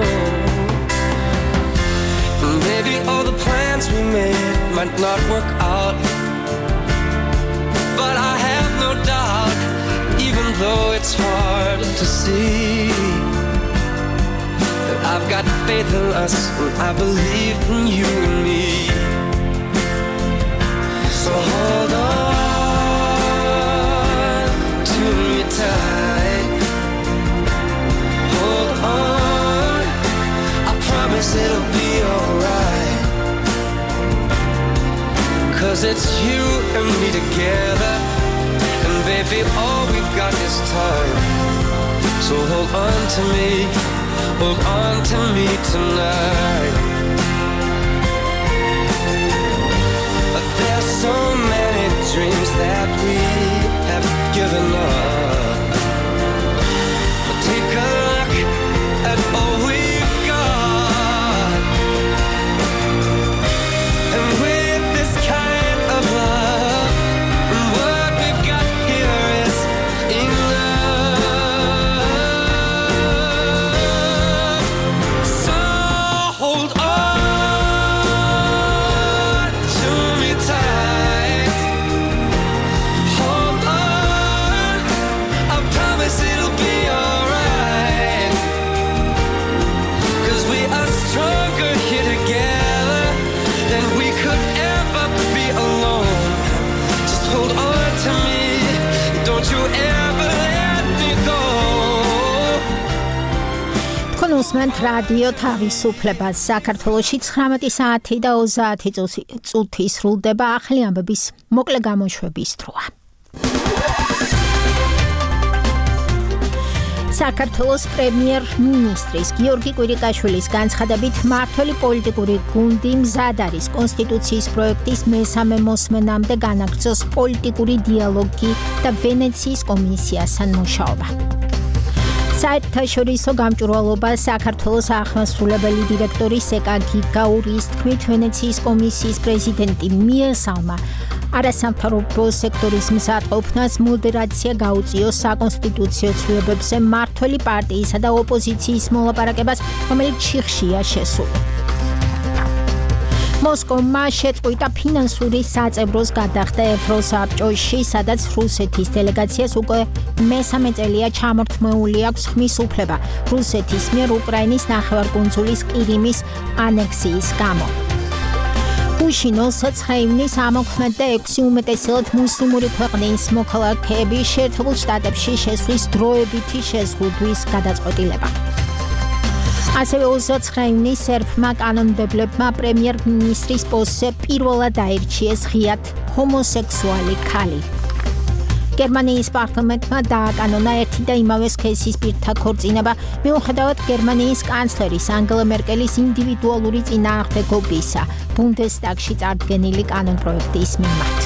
Maybe all the plans we made might not work out, but I have no doubt, even though it's hard to see, that I've got faith in us, and I believe in you and me. So hold on to me tight. Hold on, I promise it'll be alright. 'Cause it's you and me together, and baby, all we've got is time. So hold on to me, hold on to me tonight. There's so many dreams that we have given up. But take a look at all we've got, and with this kind of love, what we've got here is enough. So hold on. Tight. Hold on, უსმენთ რადიო თავისუფლებას. საქართველოში ცხრამეტი საათი და ოცდაათი წუთი სრულდება ახალი ამბების მოკლე გამოშვების დროა. საქართველოს პრემიერ-მინისტრის გიორგი კვირიკაშვილის განცხადებით მმართველი პოლიტიკური გუნდი მზად არის კონსტიტუციის პროექტის მესამე მოსმენამდე განაგრძოს პოლიტიკური დიალოგი და ვენეციის კომისიასთან მუშაობა. საერთაშორისო გამჭვირვალობა საქართველოს აღმასრულებელი დირექტორი სეკა გიგაურის თქმით ვენეციის კომისიის პრეზიდენტი მიესალმა არასამთავრობო სექტორის მზადყოფნას მოდერაცია გაუწიოს საკონსტიტუციო ცვლილებებზე მმართველი პარტიისა და ოპოზიციის მოლაპარაკებას, რომელიც ჩიხშია შესული. მოსკოვმა შეწყვიტა ფინანსური საწევროს გადახდა ევროსაბჭოში, სადაც რუსეთის დელეგაციას უკვე მესამე წელია ჩამორთმეული აქვს ხმის უფლება რუსეთის მიერ უკრაინის ნახევარკუნძულის ყირიმის ანექსიის გამო. უშინოს ცხრა ამოქმედდა ექვსი უმეტესად მუსლიმური ქვეყნის მოქალაქეები შეერთებულ შტატებში შესვლის დროებითი შეზღუდვის გადაწყვეტილება. ასევე ოცდაცხრა სერბმა კანონმდებლებმა პრემიერ-მინისტრის პოსტზე პირველად აირჩიეს ღიად ჰომოსექსუალი ქალი. გერმანიის პარლამენტმა დააკანონა ერთი და იმავე სქესის პირთა ქორწინება, მიუხედავად გერმანიის კანცლერის ანგელა მერკელის ინდივიდუალური წინააღმდეგობისა ბუნდესტაგში წარდგენილი კანონპროექტის მიმართ.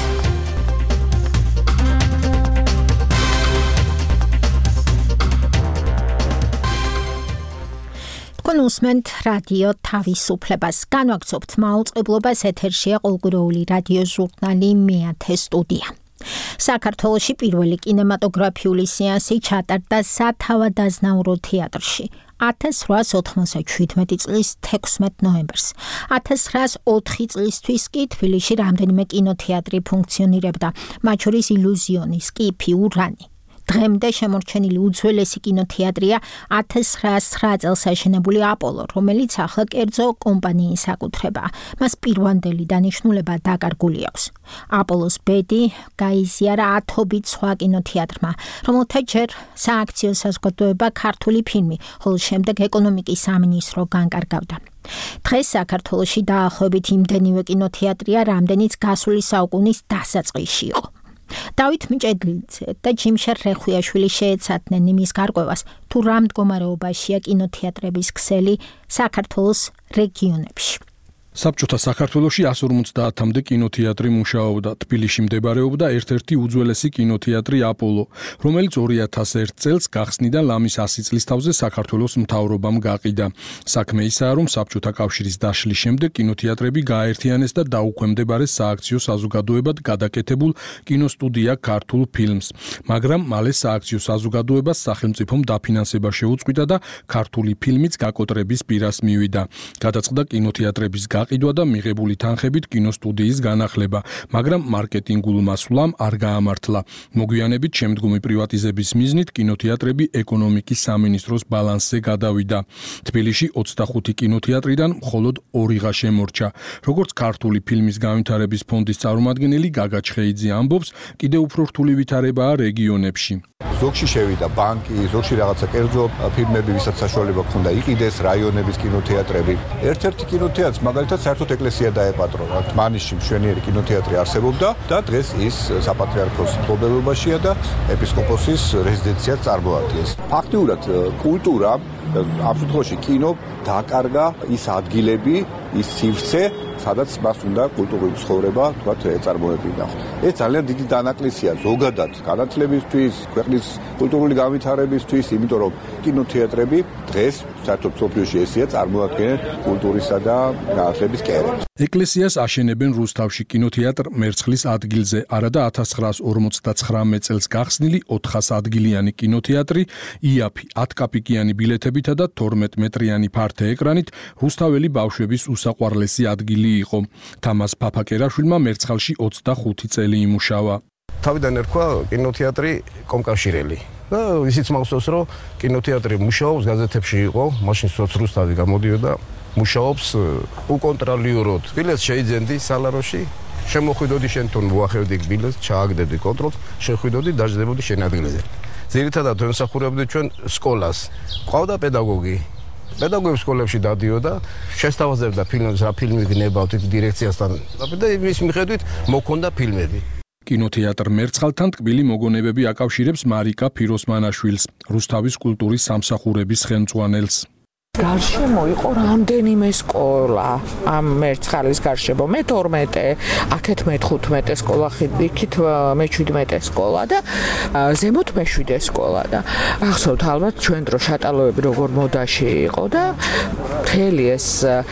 თქვენ უსმენთ რადიო თავისუფლებას. განვაგრძობთ მაუწყებლობას, ეთერშია ყოველკვირეული რადიო ჟურნალი მეათე სტუდია. საქართველოში პირველი კინემატოგრაფიული სეანსი ჩატარდა სათავადაზნაურო თეატრში ათას რვაას ოთხმოცდაშვიდმეტი წლის თექვსმეტ ნოემბერს. ათას ცხრაას ოთხი წლისთვის კი თბილისში რამდენიმე კინოთეატრი ფუნქციონირებდა, მათ შორის ილუზიონი, სკიფი, ურანი. დღემდე შემორჩენილი უძველესი კინოთეატრია ათას ცხრაას ცხრა წელს აშენებული აპოლო, რომელიც ახლა კერძო კომპანიის საკუთრებაა. მას პირვანდელი დანიშნულება დაკარგული აქვს. აპოლოს ბედი გაიზიარა ათობით სხვა კინოთეატრმა, რომელთა ჯერ სააქციო საზოგადოება ქართული ფილმი, ხოლო შემდეგ ეკონომიკის სამინისტრო განკარგავდა. დღეს საქართველოში დაახლოებით იმდენივე კინოთეატრია, რამდენიც გასული საუკუნის დასაწყისში იყო. დავით მჭედლიძე და ჯიმშარ რეხვიაშვილი შეეცადნენ იმის გარკვევას, თუ რა მდგომარეობაშია კინოთეატრების ქსელი საქართველოს რეგიონებში. საბჭოთა საქართველოში εκατს ორმოცდაათამდე კინოთეატრი მუშაობდა. თბილისში მდებარეობდა ერთ-ერთი უძველესი კინოთეატრი აპოლო, რომელიც ორი ათას ერთ წელს გახსნიდან ლამის ასი წლის თავზე საქართველოს მთავრობამ გაყიდა. საქმე ისაა, რომ საბჭოთა კავშირის დაშლის შემდეგ კინოთეატრები გააერთიანეს და დაუქვემდებარეს სააქციო საზოგადოებად გადაკეთებულ კინოსტუდია ქართულ ფილმს. მაგრამ მალე სააქციო საზოგადოებას სახელმწიფომ დაფინანსება შეუწყვიტა და ქართული ფილმიც გაკოტრების პირას მივიდა. გადაწყდა კინოთეატრების გაყიდვა და მიღებული თანხებით კინოსტუდიის განახლება, მაგრამ მარკეტინგულმა სვლამ არ გაამართლა. მოგვიანებით შემდგომი პრივატიზების მიზნით კინოთეატრები ეკონომიკის სამინისტროს ბალანსზე გადავიდა. თბილისში ოცდახუთი კინოთეატრიდან მხოლოდ ორიღა შემორჩა. როგორც ქართული ფილმის განვითარების ფონდის წარმომადგენელი გაგა ჩხეიძე ამბობს, კიდევ უფრო რთული ვითარებაა რეგიონებში. ზოგში შევიდა ბანკი, ზოგში რაღაცა კერძო ფილმები, ვისაც საშუალება ჰქონდა იყიდეს რაიონების კინოთეატრები. ერთ-ერთი კინოთეატრს მაგალითად საერთოდ ეკლესია დაეპატრონა. თმანიშში მშვენიერი კინოთეატრი არსებობდა და დღეს ის საპატრიარქოს მფლობელობაშია და ეპისკოპოსის რეზიდენციად წარმოადგენს. ფაქტიურად კულტურა, ამ შემთხვევაში კინო დაკარგა ის ადგილები, ის სივრცე, სადაც მას უნდა კულტურული ცხოვრება, თქვათ, ეწარმოებინა. ეს ძალიან დიდი დანაკლისია ზოგადად განათლებისთვის, ქვეყნის კულტურული განვითარებისთვის, იმიტომ რომ კინოთეატრები დღეს საერთოდ სოფლიოში ესია წარმოადგენენ კულტურისა და განათლების კერებს. ეკლესიას აშენებენ რუსთავში კინოთეატრ მერცხლის ადგილზე, არადა ათას ცხრაას ორმოცდაცხრამეტ წელს გახსნილი ოთხას ადგილიანი კინოთეატრი იაფი ათკაპიკიანი ბილეთებითა და თორმეტ მეტრიანი ფართე ეკრანით რუსთაველი ბავშვების უსაყვარლესი ადგილი იყო. თამაზ ფაფაკერაშვილმა მერცხალში ოცდახუთი წელი იმუშავა. თავიდან ერქვა კინოთეატრი კომკავშირელი. და ისიც მახსოვს, რომ კინოთეატრი მუშაობს, გაზეთებში იყო, მაშინ სოცრუსთავი გამოდიოდა, მუშაობს უკონტროლიოროდ. ბილეთს შეიძენდი სალაროში, შემოხვიდოდი შენთან, მოახევდი ბილეთს, ჩააგდებდი კონტროლს, შეხვიდოდი, დაждდებოდი შენ ადგილზე. ძირითადად ემსახურებდი ჩვენ სკოლას. ყავდა პედაგოგი. პედაგოგების სკოლებში დადიოდა, შესთავაზებდა ფილმებს, რა ფილმი გნებავთ იქ დირექციასთან. და იმის მიხედვით მოქონდა ფილმები. კინოთეატრ მერცხალთან ტკბილი მოგონებები აკავშირებს მარიკა ფიროსმანაშვილს, რუსთავის კულტურის სამსახურების ხელმძღვანელს. გარშემო იყო რამდენიმე სკოლა ამ მერცხალის გარშემო მეთორმეტე, აქეთ მეთხუთმეტე სკოლა, იქით მეჩვიდმეტე სკოლა და ზემოთ მეშვიდე სკოლა და ახსოვთ ალბათ ჩვენ დრო შატალოები როგორ მოდაში იყო და მთელი ეს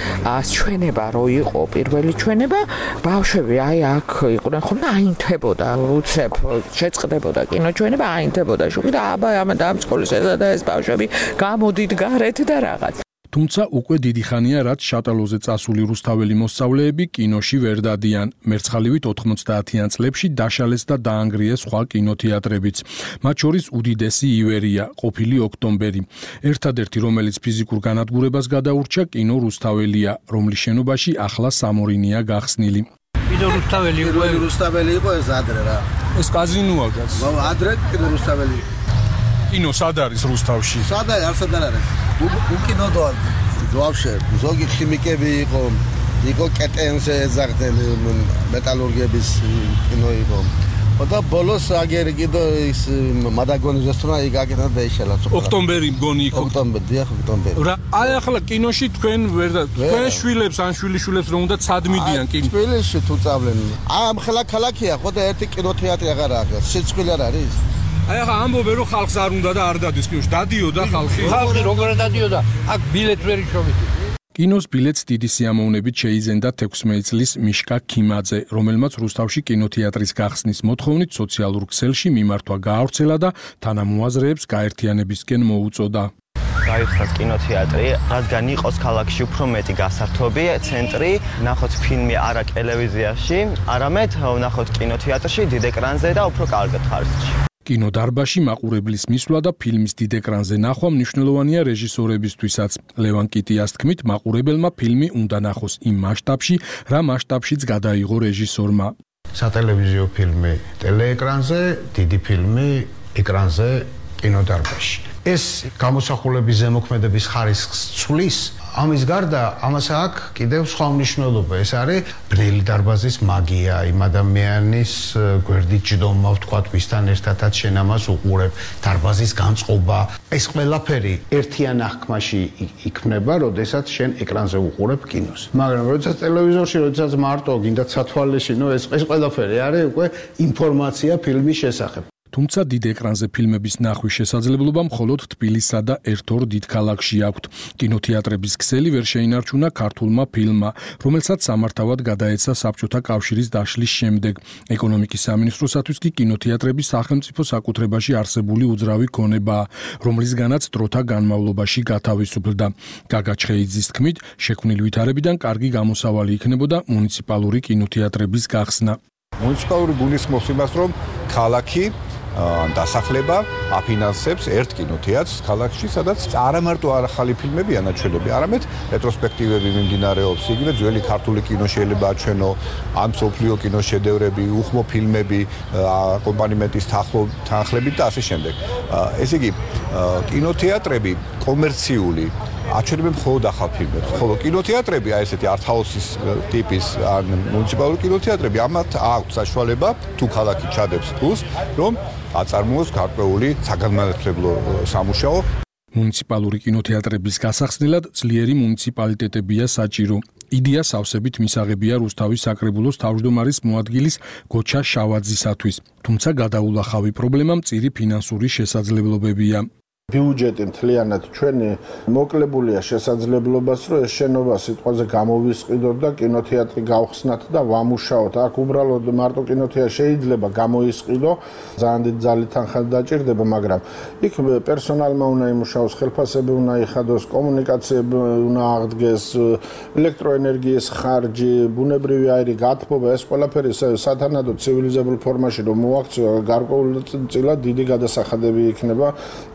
ჩვენება რო იყო პირველი ჩვენება, ბავშვები აი აქ იყვნენ ხოლმე და აინთებოდა, უცებ შეწყდებოდა კინოჩვენება, აინთებოდა შუქი და აბა ამ და ამ სკოლის ესა და ეს ბავშვები გამოდით გარეთ და რაღაც. თუმცა უკვე დიდი ხანია, რაც შატალოზე წასული რუსთაველი მოსწავლეები კინოში ვერ დადიან. მერცხალივით ოთხმოცდაათიან წლებში დაშალეს და დაანგრიეს სხვა კინოთეატრებიც. მათ შორის უდიდესი ივერია, ყოფილი ოქტომბერი. ერთადერთი, რომელიც ფიზიკურ განადგურებას გადაურჩა, კინო რუსთაველია, რომლის შენობაში ახლა სამორინია გახსნილი. კინო რუსთაველი იყო, რუსთაველი იყო ეს ადრე რა. ეს კაზინოა გას. ადრე კინო რუსთაველი. კინო სად არის რუსთავში? სად არის, არსად არ არის. უკინოდოა. ზოგში ზოგი ქიმიკები იყო, იყო კეტენზე ეძახდნენ მეტალურგების კინო იყო. და ბოლოს აგერ კიდე ის მადაგონის რესტორნა იქ აგერნა და ეშალა. ოქტომბერი მგონი იქ. ოქტომბერი, დიახ, ოქტომბერი. რა, აი ახლა კინოში თქვენ ვერ და თქვენ შვილებს ან შვილიშვილებს რომ უნდა ცადმიდიან კინო. თბილისში თუ წავლენ. ამ ხელა ქალაქია, ხო და ერთი კინოთეატრი აღარ აქვს. სიცხვილე არ არის. აი ახლა ამბობენ რომ ხალხს არ უნდა და არ დადის კინოში. დადიოდა ხალხი. ხალხი როგორ დადიოდა? აქ ბილეთს ვერ იშოვით. კინოს ბილეთს დიდი სიამოვნებით შეიძენდა თექვსმეტი წლის მიშკა ქიმაძე, რომელმაც რუსთავში კინოთეატრის გახსნის მოთხოვნით სოციალურ ქსელში მიმართვა გაავრცელა და თანამოაზრეებს გაერთიანებისკენ მოუწოდა. გაიხსნას კინოთეატრი, რადგან იყოს ქალაქში უფრო მეტი გასართობი ცენტრი, ნახოთ ფილმი არა ტელევიზიაში, არამედ ნახოთ კინოთეატრში, დიდ ეკრანზე და უფრო კარგად ხარჯში. კინოდარბაზში მაყურებლის მისვლა და ფილმის დიდ ეკრანზე ნახვა მნიშვნელოვანია რეჟისორებისთვისაც. ლევან კიტიას თქმით, მაყურებელმა ფილმი უნდა ნახოს იმ მასშტაბში, რა მასშტაბშიც გადაიღო რეჟისორმა. სატელევიზიო ფილმი ტელეეკრანზე, დიდი ფილმი ეკრანზე კინოდარბაზში. ეს გამოსახულების ზემოქმედების ხარისხს ცვლის. ამის გარდა ამას აქვს კიდევ სხვა მნიშვნელობა. ეს არის ბნელი დარბაზის მაგია, იმ ადამიანის გვერდით ჯდომა, ვთქვათ, ვისთან ერთადაც შენ ამას უყურებ, დარბაზის განწყობა. ეს ყველაფერი ერთიან აღქმაში იქმნება, როდესაც შენ ეკრანზე უყურებ კინოს. მაგრამ როდესაც ტელევიზორში, როდესაც მარტო გინდა ცათვალეში, ნუ ეს ეს ყველაფერი არის უკვე ინფორმაცია ფილმის შესახებ. თუმცა დიდ ეკრანზე ფილმების ნახვის შესაძლებლობა მხოლოდ თბილისსა და ერთ-ორ დიდ ქალაქში აქვთ. კინოთეატრების ქსელი ვერ შეინარჩუნა ქართულმა ფილმმა, რომელსაც სამართავად გადაეცა საბჭოთა კავშირის დაშლის შემდეგ. ეკონომიკის სამინისტროსათვის კი კინოთეატრები სახელმწიფო საკუთრებაში არსებული უძრავი ქონებაა, რომლისგანაც დროთა განმავლობაში გათავისუფლდა. გაგა ჩხეიძის თქმით, შექმნილი ვითარებიდან კარგი გამოსავალი იქნებოდა მუნიციპალური კინოთეატრების გახსნა. მუნიციპალური გულისხმობს იმას, რომ ქალაქი დასახლება აფინანსებს ერთ კინოთეატრს ქალაქში, სადაც არა მარტო ახალი ფილმებია ნაჩვენები, არამედ რეტროსპექტივები მიმდინარეობს, იგივე ძველი ქართული კინო შეიძლება აჩვენო, ან მსოფლიო კინოს შედევრები, უხმო ფილმები, აკომპანიმენტის თანხლებით და ასე შემდეგ. ესე იგი, კინოთეატრები კომერციული აჩვენებენ მხოლოდ ახალ ფილმებს, ხოლო კინოთეატრები, აი ესეთი არტ-ჰაუსის ტიპის ან მუნიციპალური კინოთეატრები, ამათ აქვს საშუალება თუ ქალაქი ჩადებს ფულს, რომ აწარმოოს გარკვეული საგანმანათლებლო სამუშაო. მუნიციპალური კინოთეატრების გასახსნელად ძლიერი მუნიციპალიტეტებია საჭირო. იდეა სავსებით მისაღებია რუსთავის საკრებულოს თავმჯდომარის მოადგილის გოჩა შავაძისათვის, თუმცა გადაულახავი პრობლემა მწირი ფინანსური შესაძლებლობებია. ბიუჯეტი მთლიანად ჩვენი მოკლებულია შესაძლებლობას, რომ ეს შენობა სიტყვაზე გამოვისყიდოთ და კინოთეატრი გავხსნათ და ვამუშაოთ. აქ უბრალოდ მარტო კინოთეატრი შეიძლება გამოისყიდო, ძალიან დიდი ძალით თანხა დაჭირდება, მაგრამ იქ პერსონალმა უნდა იმუშაოს, ხელფასები უნდა იხადოს, კომუნიკაციები უნდა აღდგეს, ელექტროენერგიის ხარჯი, ბუნებრივი აირი, გათბობა, ეს ყველაფერი სათანადო ცივილიზებულ ფორმაში რომ მოაქციო, გარკვეულწილად დიდი გადასახადები იქნება და დიდ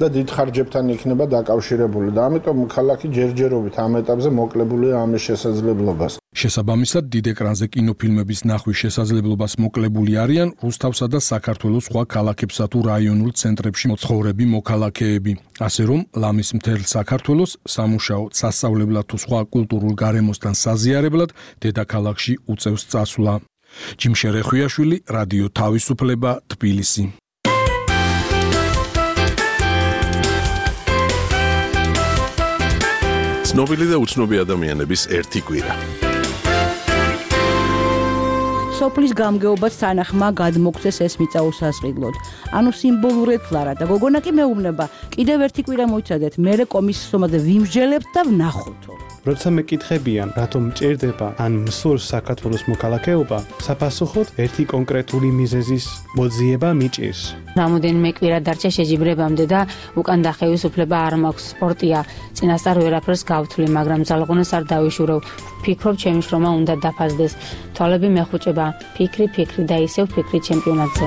ხარჯებთან იქნება დაკავშირებული და ამიტომ ქალაქი ჯერჯერობით ამ ეტაპზე მოკლებულია ამის შესაძლებლობას. შესაბამისად, დიდ ეკრანზე კინოფილმების ნახვის შესაძლებლობას მოკლებული არიან რუსთავსა და საქართველოს სხვა ქალაქებსა თუ რაიონულ ცენტრებში მოცხოვრები მოქალაქეები. ასე რომ, ლამის მთელ საქართველოს სამუშაო, სასწავლებლად თუ სხვა კულტურულ გარემოსთან საზიარებლად დედაქალაქში უწევს წასვლა. ჯიმშე რეხვიაშვილი, რადიო თავისუფლება, თბილისი. ცნობილი და უცნობი ადამიანების ერთი კვირა. სოფლის გამგეობას თანახმა გადმოგცეს ეს მიწა უსასყიდლოდ. ანუ სიმბოლურად ფლარა და გოგონა კი მეუბნება, კიდევ ერთი კვირა მოიცადეთ, მერე კომისიის ომაზე ვიმსჯელებთ და ვნახოთო. როცა მეკითხებიან, რატომ მჭირდება ან მსურს საქართველოს მოქალაქეობა, საფასუხოდ ერთი კონკრეტული მიზეზის მოძიება მიჭირს. რამოდენიმე კვირა დარჩა შეჯიბრებამდე და უკან დახევისუფლება არ მაქვს. სპორტია, წინასწარ ვერაფერს გავთვლი, მაგრამ ძალღონას არ დავიშურევ. ფიქრობ, ჩემი შრომა უნდა დაფასდეს. თვალები მეხუჭება, ფიქრი, ფიქრი და ისევ ფიქრი ჩემპიონატზე.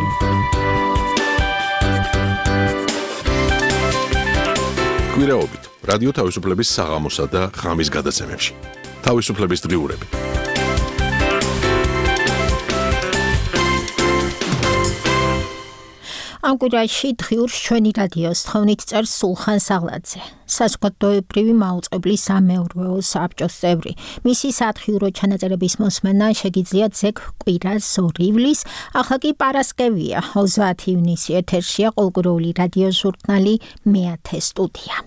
კვირაობით რადიო თავისუფლების საღამოსა და ღამის გადაცემებში. თავისუფლების დღიურები. ამ კვირაში დღიურს ჩვენი რადიოს თხოვნით წერს სულხან საღლაძე, საზოგადოებრივი მაუწყებლის სამეურვეო საბჭოს წევრი. მისი სათხიურო ჩანაწერების მოსმენა შეგიძლიათ ზეგ კვირას ორი ივლის, ახლა კი პარასკევია, ოცდაათი ივნისი ეთერშია ყოველკვირეული რადიო ჟურნალი მეათე სტუდია.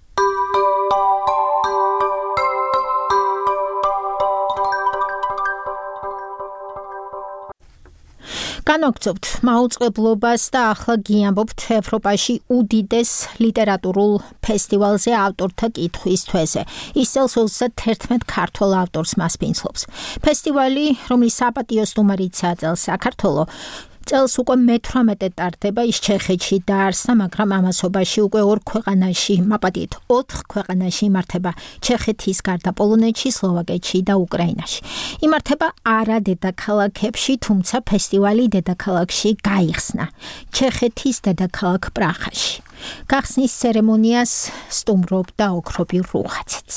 განვაგრძობთ მაუწყებლობას და ახლა გიამბობთ ევროპაში უდიდეს ლიტერატურულ ფესტივალზე ავტორთა კითხვის თვეზე. ის წელს ოცდაათი ქართველ ავტორს მასპინძლობს. ფესტივალი, რომლის საპატიო სტუმარიცაა წელს საქართველო, წელს უკვე მეთვრამეტე ტარდება, ის ჩეხეთში დაარსდა, მაგრამ ამასობაში უკვე ორ ქვეყანაში, მაპატიეთ, ოთხ ქვეყანაში იმართება. ჩეხეთის გარდა პოლონეთში, სლოვაკეთში და უკრაინაში. იმართება არა დედაქალაქებში, თუმცა ფესტივალი დედაქალაქში გაიხსნა. ჩეხეთის დედაქალაქ პრაღაში. გახსნის ცერემონიას სტუმრობდა ოქრობი რუხაციც.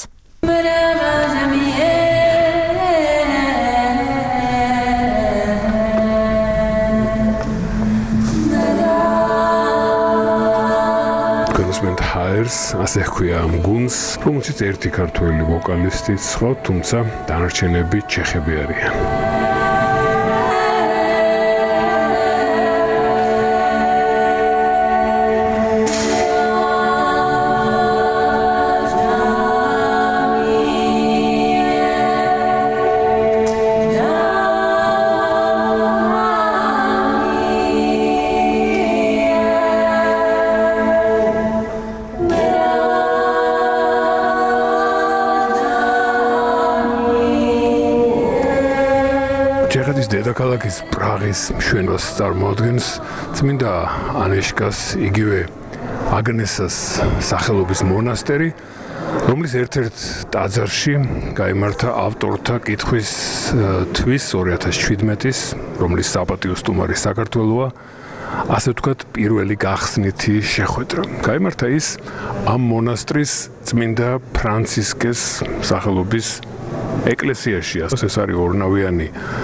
Management Hires, ასე ჰქვია ამ გუნდს, რომელშიც ერთი ქართველი ვოკალისტიც ხო, თუმცა დანარჩენები ჩეხები არიან. დედაქალაქის პრაღის მშვენებას წარმოადგენს წმინდა ანეშკას იგივე აგნესას სახელობის მონასტერი, რომლის ერთ-ერთ ტაძარში გაიმართა ავტორთა კითხვის თვის ორი ათას შვიდმეტის, რომლის საპატიო სტუმარი საქართველოა, ასე ვთქვათ, პირველი გახსნითი შეხვედრა. გაიმართა ის ამ მონასტრის წმინდა ფრანცისკეს სახელობის ეკლესიაში. ეს არის ორნავიანი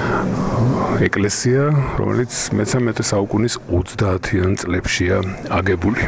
ეკლესია, რომელიც მესამე საუკუნის ოცდაათიან წლებშია აგებული.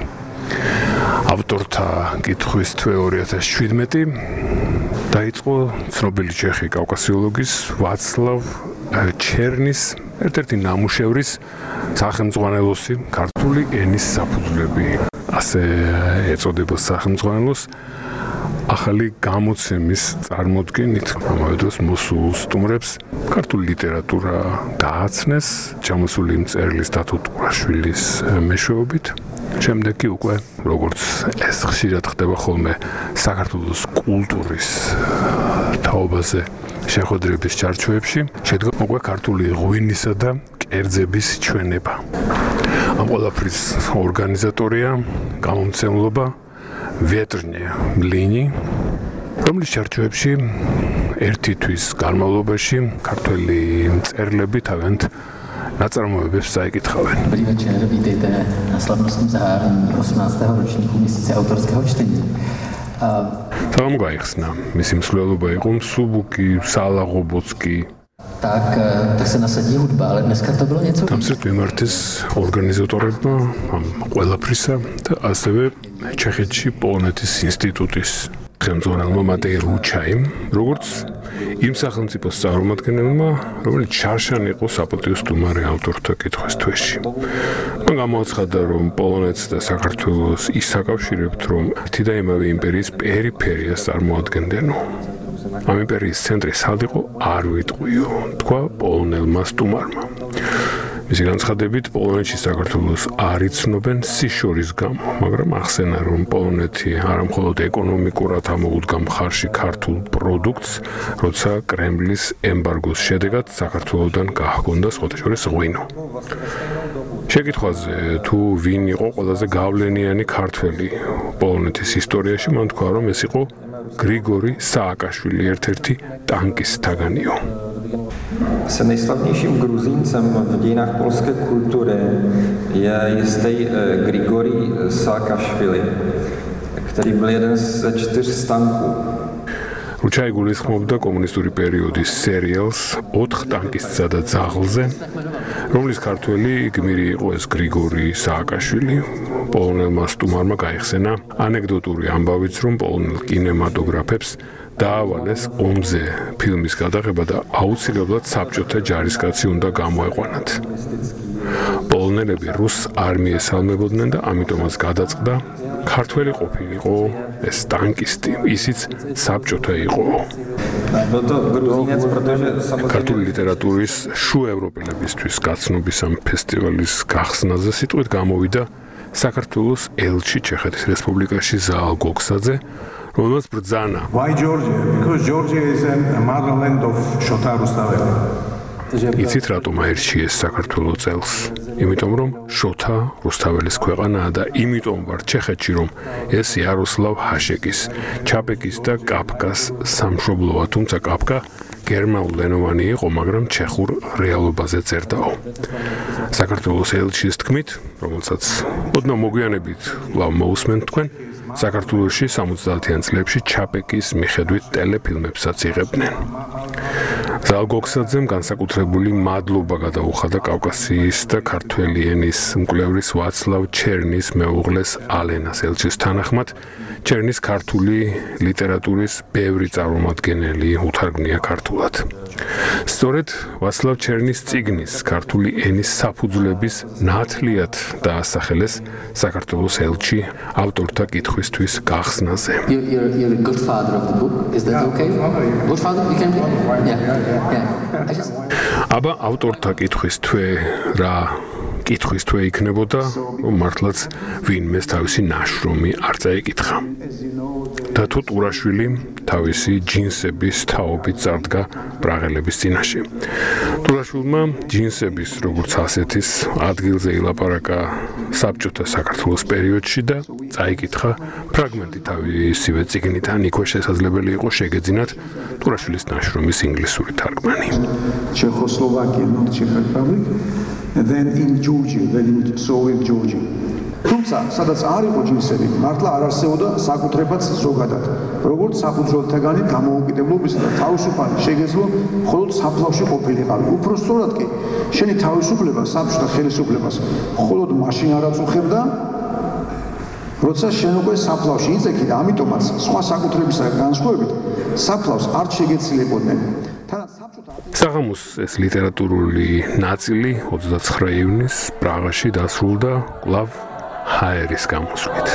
ავტორთა კითხვის თვე ორი ათას შვიდმეტი დაიწყო ცნობილი ჩეხი კავკასიოლოგის ვაცლავ ჩერნის ერთ-ერთი ნამუშევრის სახელმძღვანელოსი ქართული ენის საფუძვლები. ასე ეწოდება სახელმძღვანელოს ახალი გამოცემის წარმოდგენით, ამავე დროს მოსულ სტუმრებს ქართული ლიტერატურა დააცნეს, ჩამოსული მწერლის დათო ტურაშვილის მეშვეობით. შემდეგ კი უკვე, როგორც ეს ხშირად ხდება ხოლმე საქართველოს კულტურის თაობაზე შეხვედრების ჩარჩოებში, შედგა უკვე ქართული ღვინისა და კერძების ჩვენება. ამ ყველაფრის ორგანიზატორია გამომცემლობა ვეტრნე ლინი, რომლის ჩარჩოებში ერთი თვის განმავლობაში ქართველი მწერლები თავიანთ ნაწარმოებებს წაიკითხავენ. Dobrý večer, vítejte na slavnostním zahájení osmnáctého ročníku měsíce autorského čtení. Tam გაიხსნა. მისი მსვლელობა იყო მსუბუქი, სალაღობოცკი. Tak, tak se nasadí hudba, ale dneska to bylo něco. Tam სრეთ მიმართეს ორგანიზატორებმა ამ ყველაფრისა და ასევე ჩეხეთში პოლონეთის ინსტიტუტის ხელმძღვანელმა მატეი რუჩაიმ, როგორც იმ სახელმწიფოს წარმომადგენელმა, რომელიც შარშანი იყო საპატიო სტუმარი ავტორთა კითხვის თვეში. მან გამოაცხადა, რომ პოლონეთს და საქართველოს ის აკავშირებთ, რომ ერთი და იმავე იმპერიის პერიფერიას წარმოადგენდენო. ამ იმპერიის ცენტრი სად იყო, არ ვიტყვიო, თქვა პოლონელმა სტუმარმა. მისი განცხადებით, პოლონეთში საქართველოს არ იცნობენ სიშორის გამო, მაგრამ ახსენა, რომ პოლონეთი არამხოლოდ ეკონომიკურად ამოუდგა მხარში ქართულ პროდუქტს, როცა კრემლის ემბარგოს შედეგად საქართველოსთან გაჰქონდა სხვათაშორის ღვინო. შეკითხვაზე, თუ ვინ იყო ყველაზე გავლენიანი ქართველი პოლონეთის ისტორიაში, მან თქვა, რომ ეს იყო გრიგორი სააკაშვილი, ერთ-ერთი ტანკისტაგანიო. Se nejslavnějším Gruzíncem v dějinách polské kultury je jistý Grigorij Saakašvili, který byl jeden ze čtyř stanků. რუჩაი გულისხმობდა კომუნისტური პერიოდის სერიალს ოთხ ტანკისტსა და ძაღლზე, რომლის ქართველი გმირი იყო ეს გრიგორი სააკაშვილი. პოლონელმა სტუმარმა გაიხსენა ანეკდოტური ამბავიც, რომ პოლონელ კინემატოგრაფებს დაავალეს ომზე ფილმის გადაღება და აუცილებლად საბჭოთა ჯარისკაცი უნდა გამოეყვანათ. პოლონელები რუს არმიას ელმებოდნენ და ამიტომაც გადაწყდა ქართველი ყოფილიყო ეს ტანკისტი, ისიც საბჭოთა იყო. ქართული ლიტერატურის შუევროპელებისთვის გაცნობის ამ ფესტივალის გახსნაზე სიტყვით გამოვიდა საქართველოს ელჩი ჩეხეთის რესპუბლიკაში ზაალ გოგსაძე, რომელსაც ბრძანა. Why Georgia? Because Georgia is a motherland of Shota Rustaveli. იცით რატომ აირჩიეს საქართველოს წელს? იმიტომ რომ შოთა რუსთაველის ქვეყანაა და იმიტომ ვარ ჩეხეთში, რომ ეს იაროსლავ ჰაშეკის, ჩაპეკის და კაფკას სამშობლოა, თუმცა კაფკა გერმანულენოვანი იყო, მაგრამ ჩეხურ რეალობაზე წერდაო. საქართველოს ელჩის თქმით, რომელსაც ოდნავ მოგვიანებით ლავ მოусმენთ თქვენ, საქართველოში სამოცდაათიან წლებში ჩაპეკის მიხედვით ტელეფილმებსაც იღებდნენ. ზაალ გოგსაძემ განსაკუთრებული მადლობა გადაუხადა კავკასიის და ქართველი ენის მკვლევრის ვაცლავ ჩერნის მეუღლეს ალენას ელჩის თანახმად, ჩერნის ქართული ლიტერატურის ბევრი წარმომადგენელი უთარგმნია ქართულად. სწორედ ვაცლავ ჩერნის წიგნის ქართული ენის საფუძვლების ნათლიად დაასახელეს საქართველოს ელჩი ავტორთა კითხვისთვის გახსნაზე. You're, you're a good father of the book. Is that okay? Good father, you can be? Yeah. Yeah. I just... აბა ავტორთა კითხვის თვე რა კითხვის თვე იქნებოდა, რომ მართლაც ვინმეს თავისი ნაშრომი არ წაიკითხა. დათო ტურაშვილი თავისი ჯინსების თაობით წარდგა პრაღელების წინაშე. ტურაშვილმა ჯინსების როგორც ასეთის ადგილზე ილაპარაკა საბჭოთა საქართველოს პერიოდში და წაიკითხა ფრაგმენტი თავისივე წიგნიდან, იქვე შესაძლებელი იყო შეგეძინათ ტურაშვილის ნაშრომის ინგლისური თარგმანი. Czechoslovakia, not Czech Republic, and then in Georgia, then in Soviet Georgia. თუმცა, სადაც არ იყო ჯინსები, მართლა არ არსებობდა საკუთრებაც ზოგადად, როგორც საფუძველთაგანი დამოუკიდებლობისა და თავისუფალი შეგეძლო მხოლოდ საფლავში ყოფილიყავი. უფრო სწორად კი, შენი თავისუფლება საბჭოთა ხელისუფლებას მხოლოდ მაშინ არ აწუხებდა, როცა შენ უკვე საფლავში იწექი და ამიტომაც სხვა საკუთრებისაგან განსხვავებით საფლავს არ შეგეცილებოდნენ. საღამოს ეს ლიტერატურული ნაწილი ოცდაცხრა ივნის პრაღაში დასრულდა კვლავ ჰაერის გამოსვლით.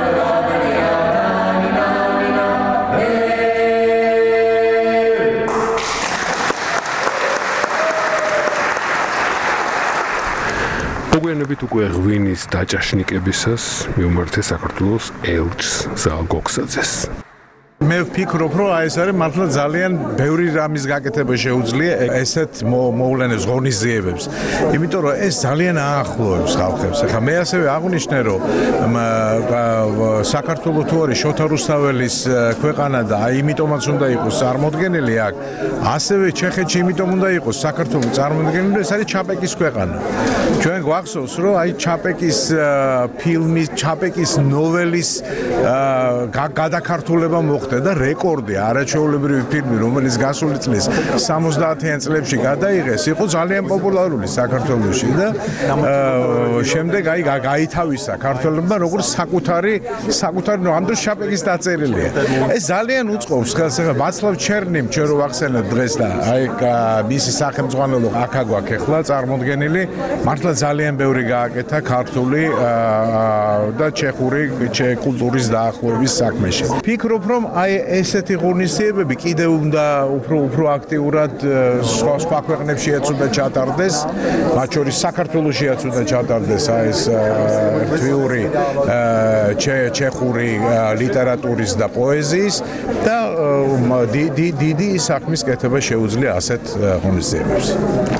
მოგვიანებით უკვე ღვინის დაჭაშნიკებისას მიუმართეს საქართველოს ელჩს ზაალ გოგსაძეს. მე ვფიქრობ, რომ აი ეს არის მართლა ძალიან ბევრი რამის გაკეთება შეუძლია ესეთ მოვლენებს, ღონისძიებებს. იმიტომ რომ ეს ძალიან აახლოებს ხალხებს. ახლა მე ასევე აღვნიშნე, რომ საქართველოს თუ არის შოთა რუსთაველის ქვეყანა და აი იმიტომაც უნდა იყოს წარმოდგენილი აქ, ასევე ჩეხეთში იმიტომ უნდა იყოს საქართველოს წარმოდგენილი, ეს არის ჩაპეკის ქვეყანა. ჩვენ გვახსოვს, რომ აი ჩაპეკის ფილმის, ჩაპეკის ნოველის გადაქართულება მოხდა და რეკორდი არაჩვეულებრივი ფილმი, რომელიც გასული წლის სამოცდაათიან წლებში გადაიღეს, იყო ძალიან პოპულარული საქართველოში და შემდეგ აი გაითავისა ქართველებმა როგორც საკუთარი საკუთარი ნუ ამ დროს ჩაპეკის დაწერილია. ეს ძალიან უწყობს ხელს. ახლა ვაცლავ ჩერნიმ ჩვენ რო ვახსენებთ დღეს და აი მისი სახელმძღვანელო აქ აგვაქვს ახლა წარმოდგენილი, მართლა ძალიან ბევრი გააკეთა ქართული და ჩეხური კულტურის დაახლოების საქმეში. ფიქრობ, რომ აი ესეთი ღონისძიებები კიდევ უნდა უფრო უფრო აქტიურად სხვა სხვა ქვეყნებშიაც უნდა ჩატარდეს, მათ შორის საქართველოშიაც უნდა ჩატარდეს აი ეს თვიური ჩეხური ლიტერატურის და პოეზიის და დიდი დიდი საქმის კეთება შეუძლია ასეთ ღონისძიებებს.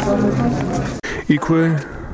იქვე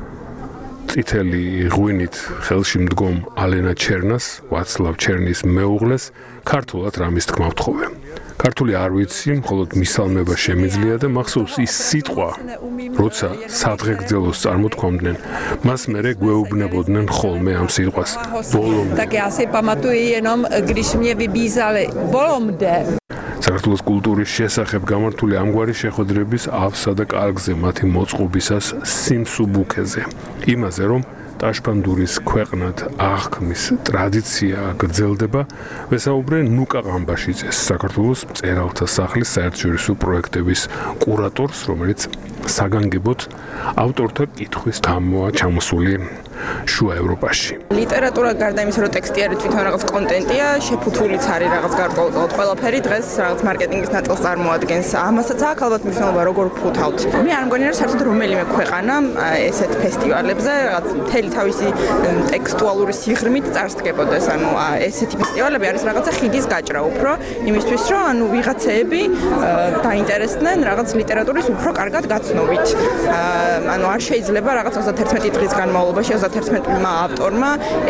წითელი ღვინით ხელში მდგომ ალენა ჩერნას, ვაცლავ ჩერნის მეუღლეს ქართულად რამის თქმა ვთხოვე. ქართული არ ვიცი, მხოლოდ მისალმება შემიძლია და მახსოვს ის სიტყვა, როცა სადღეგრძელოს წარმოთქვამდნენ, მას მერე გვეუბნებოდნენ ხოლმე ამ სიტყვას. ბოლომდე. Tak já si pamatuji jenom, když mě vybízali bolomde. საქართველოს კულტურის შესახებ გამართული ამგვარი შეხვედრების ავსა და კარგზე მათი მოწყობისას სიმსუბუქეზე. იმაზე, რომ ტაშფანდურის ქვეყნად აღქმის ტრადიცია გრძელდება, ვესაუბრე ნუკა ყამბაშიძეს, საქართველოს მწერალთა სახლის საერთაშორისო პროექტების კურატორს, რომელიც საგანგებოდ ავტორთა კითხვის გამოა ჩამოსული შუა ევროპაში. ლიტერატურა გარდა იმისა, რომ ტექსტი არის თვითონ რაღაც კონტენტია, შეფუთულიც არის რაღაც გარკვეულწილად ყველაფერი დღეს რაღაც მარკეტინგის ნაწილს წარმოადგენს. ამასაც აქვს ალბათ მნიშვნელობა, როგორ ფუთავთ. მე არ მგონია, რომ საერთოდ რომელიმე ქვეყანა ესეთ ფესტივალებზე რაღაც მთელი თავისი ტექსტუალური სიღრმით წარსდგებოდეს. ანუ ესეთი ფესტივალები არის რაღაცა ხიდის გაჭრა უფრო იმისთვის, რომ ანუ ვიღაცეები დაინტერესდნენ რაღაც ლიტერატურის უფრო კარგად გაცნობით. ანუ არ შეიძლება რაღაც ოცდაერთმეტი დღის განმავლობაში ოცდაერთმეტმა ავტორმა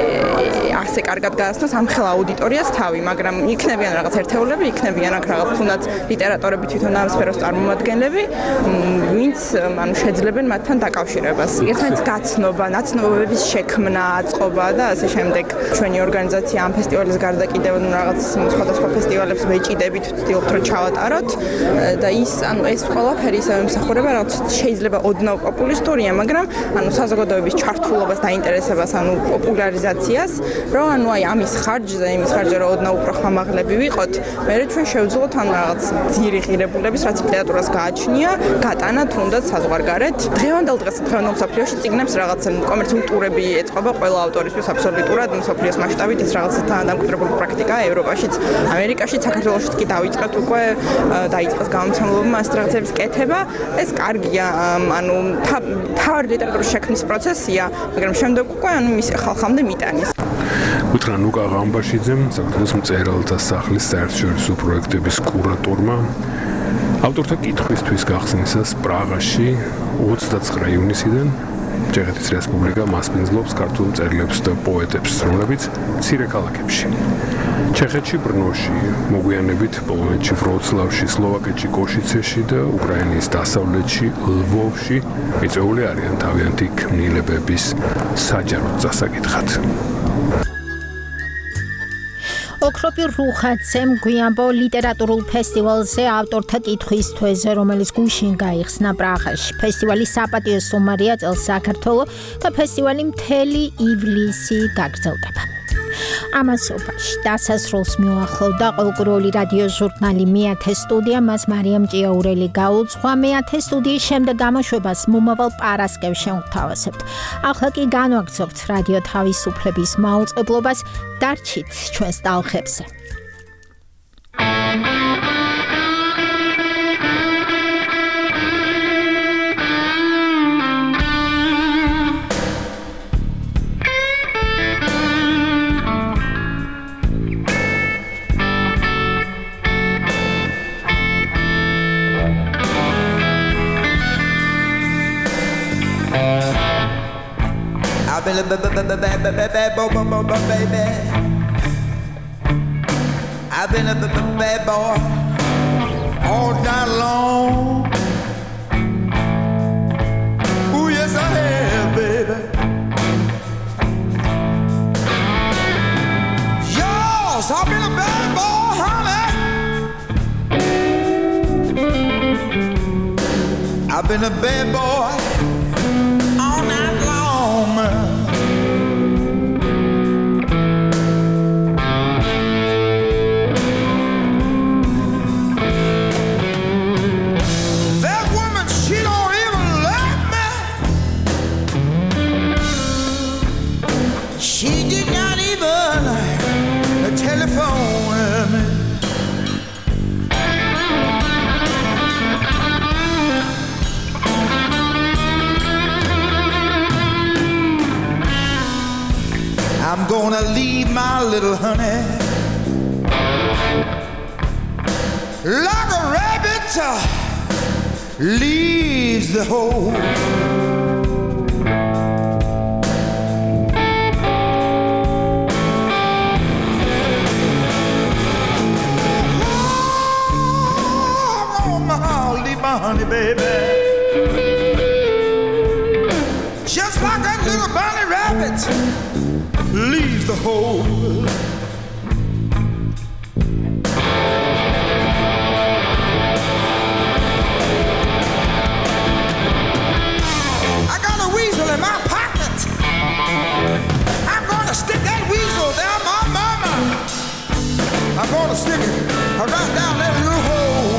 ასე კარგად გააცნოს ამ ხელ აუდიტორიას თავი, მაგრამ იქნებიან რაღაც ერთეულები, იქნებიან აქ რაღაც თუნდაც ლიტერატორები თვითონ ამ სფეროს წარმომადგენლები, ვინც ანუ შეძლებენ მათთან დაკავშირებას. ერთმანეთს გაცნობა, ნაცნობების შექმნა, აწყობა და ასე შემდეგ. ჩვენი ორგანიზაცია ამ ფესტივალის გარდა კიდევ რაღაც სხვადასხვა ფესტივალებს ვეჭიდებით, ვცდილობთ რომ ჩავატაროთ და ის ანუ ეს ყველაფერი ისე ემსახურება რაღაც შეიძლება ოდნავ პოპულისტურია, მაგრამ ანუ საზოგადოების ჩართულობას დაინტერესებას, ანუ პოპულარიზაციას, რომ ანუ აი ამის ხარჯზე, იმის ხარჯზე რომ ოდნავ უფრო ხმამაღლები ვიყოთ, მე ჩვენ შევძლოთ ან რაღაც ძირი ღირებულების, რაც ლიტერატურას გააჩნია, გატანა თუნდაც საზღვარგარეთ. დღევანდელ დღეს დღევანდელ მსოფლიოში წიგნებს რაღაც კომერციული ტურები ეწყობა ყველა ავტორისთვის აბსოლუტურად მსოფლიოს მასშტაბით, ეს რაღაც დამკვიდრებული პრაქტიკაა ევროპაშიც, ამერიკაშიც, საქართველოშიც კი დაიწყეთ უკვე დაიწყეს გამომცემლობა ამ სტრატეგიების კეთება. ეს კარგია, ანუ თავი ლიტერატურის შექმნის პროცესია, მაგრამ შემდეგ უკვე ანუ მის ხალხამდე მიტანის. უთხრა ნუკა ყამბაშიძემ, საქართველოს მწერალთა სახლის საერთაშორისო პროექტების კურატორმა, ავტორთა კითხვისთვის გახსნისას პრაღაში ოცდაცხრა ივნისიდან ჩეხეთის რესპუბლიკა მასპინძლობს ქართულ მწერლებს და პოეტებს, რომლებიც მცირე ქალაქებში. ჩეხეთში ბრნოში, მოგვიანებით პოლონეთში ვროცლავში, სლოვაკეთში კოშიცეში და უკრაინის დასავლეთში ლვოვში მიწვეული არიან თავიანთი ქმნილებების საჯაროდ წასაკითხად. ოქროპირ რუხაცემ გვიანბო ლიტერატურულ ფესტივალზე ავტორთა კითხვის თვეზე, რომელიც გუშინ გაიხსნა პრაღაში. ფესტივალის საპატიო სტუმარია წელს საქართველო და ფესტივალი მთელი ივლისი გაგრძელდება. ამასობაში დასასრულს მიუახლოვდა ყოლკურული რადიო ჟურნალი მეათე სტუდია, მას მარიამ ჭიაურელი გაუძღვა. მეათე სტუდიის შემდეგ გამოშვებას მომავალ პარასკევს შევთავაზებთ. ახლა კი განვაგრძობთ რადიო თავისუფლების მაუწყებლობას, დარჩით ჩვენს ტალღებზე. been a bad boy, baby. I've been a bad boy all night long. Ooh, yes, I have, baby. Yes, I've been a bad boy, honey. I've been a bad boy all night long. That woman, she don't even love me. She did not even telephone me. I'm gonna leave my little honey like a rabbit uh, leaves the hole. Oh, I'm gonna leave my honey, baby, just like that little bunny rabbit leaves the hole. I got a weasel in my pocket. I'm gonna stick that weasel down my mama. I'm gonna stick it right down that little hole.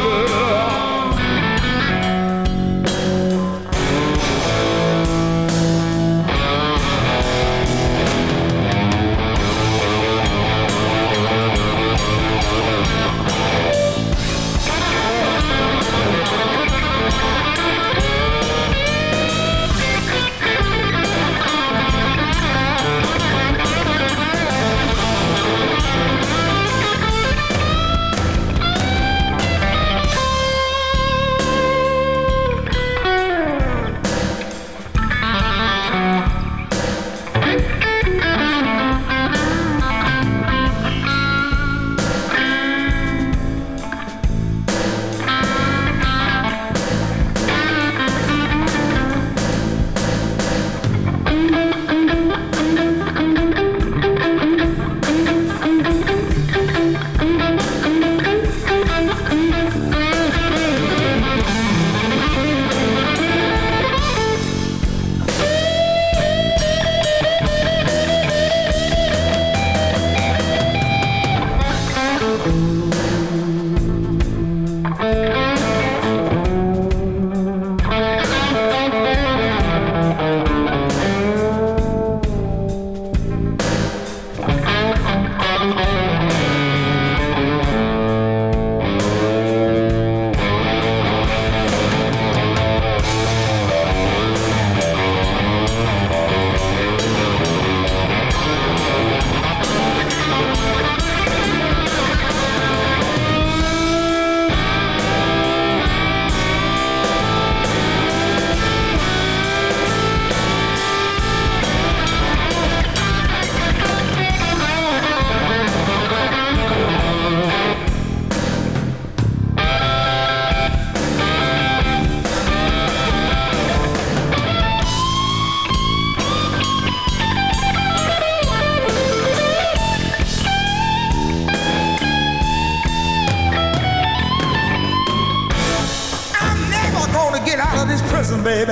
Baby,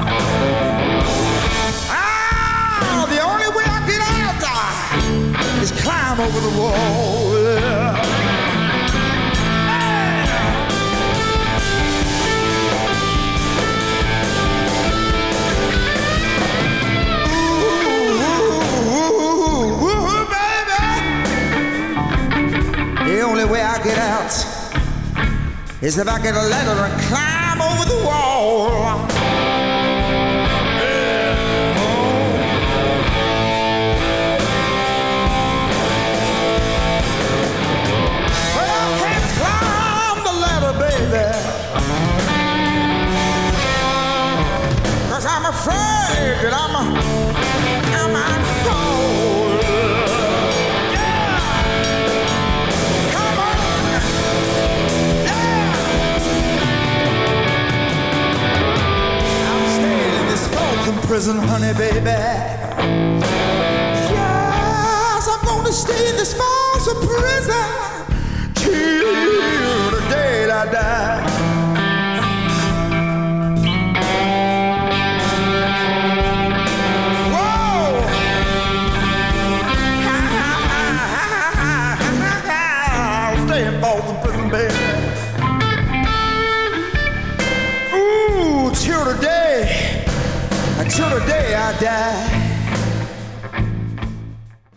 ah, the only way I get out uh, is climb over the wall. Yeah. Ooh, ooh, ooh, baby, the only way I get out is if I get a ladder and climb over the wall. I'm afraid that I'm prison, honey, baby. Yes, I'm gonna stay in this false prison till the day I die.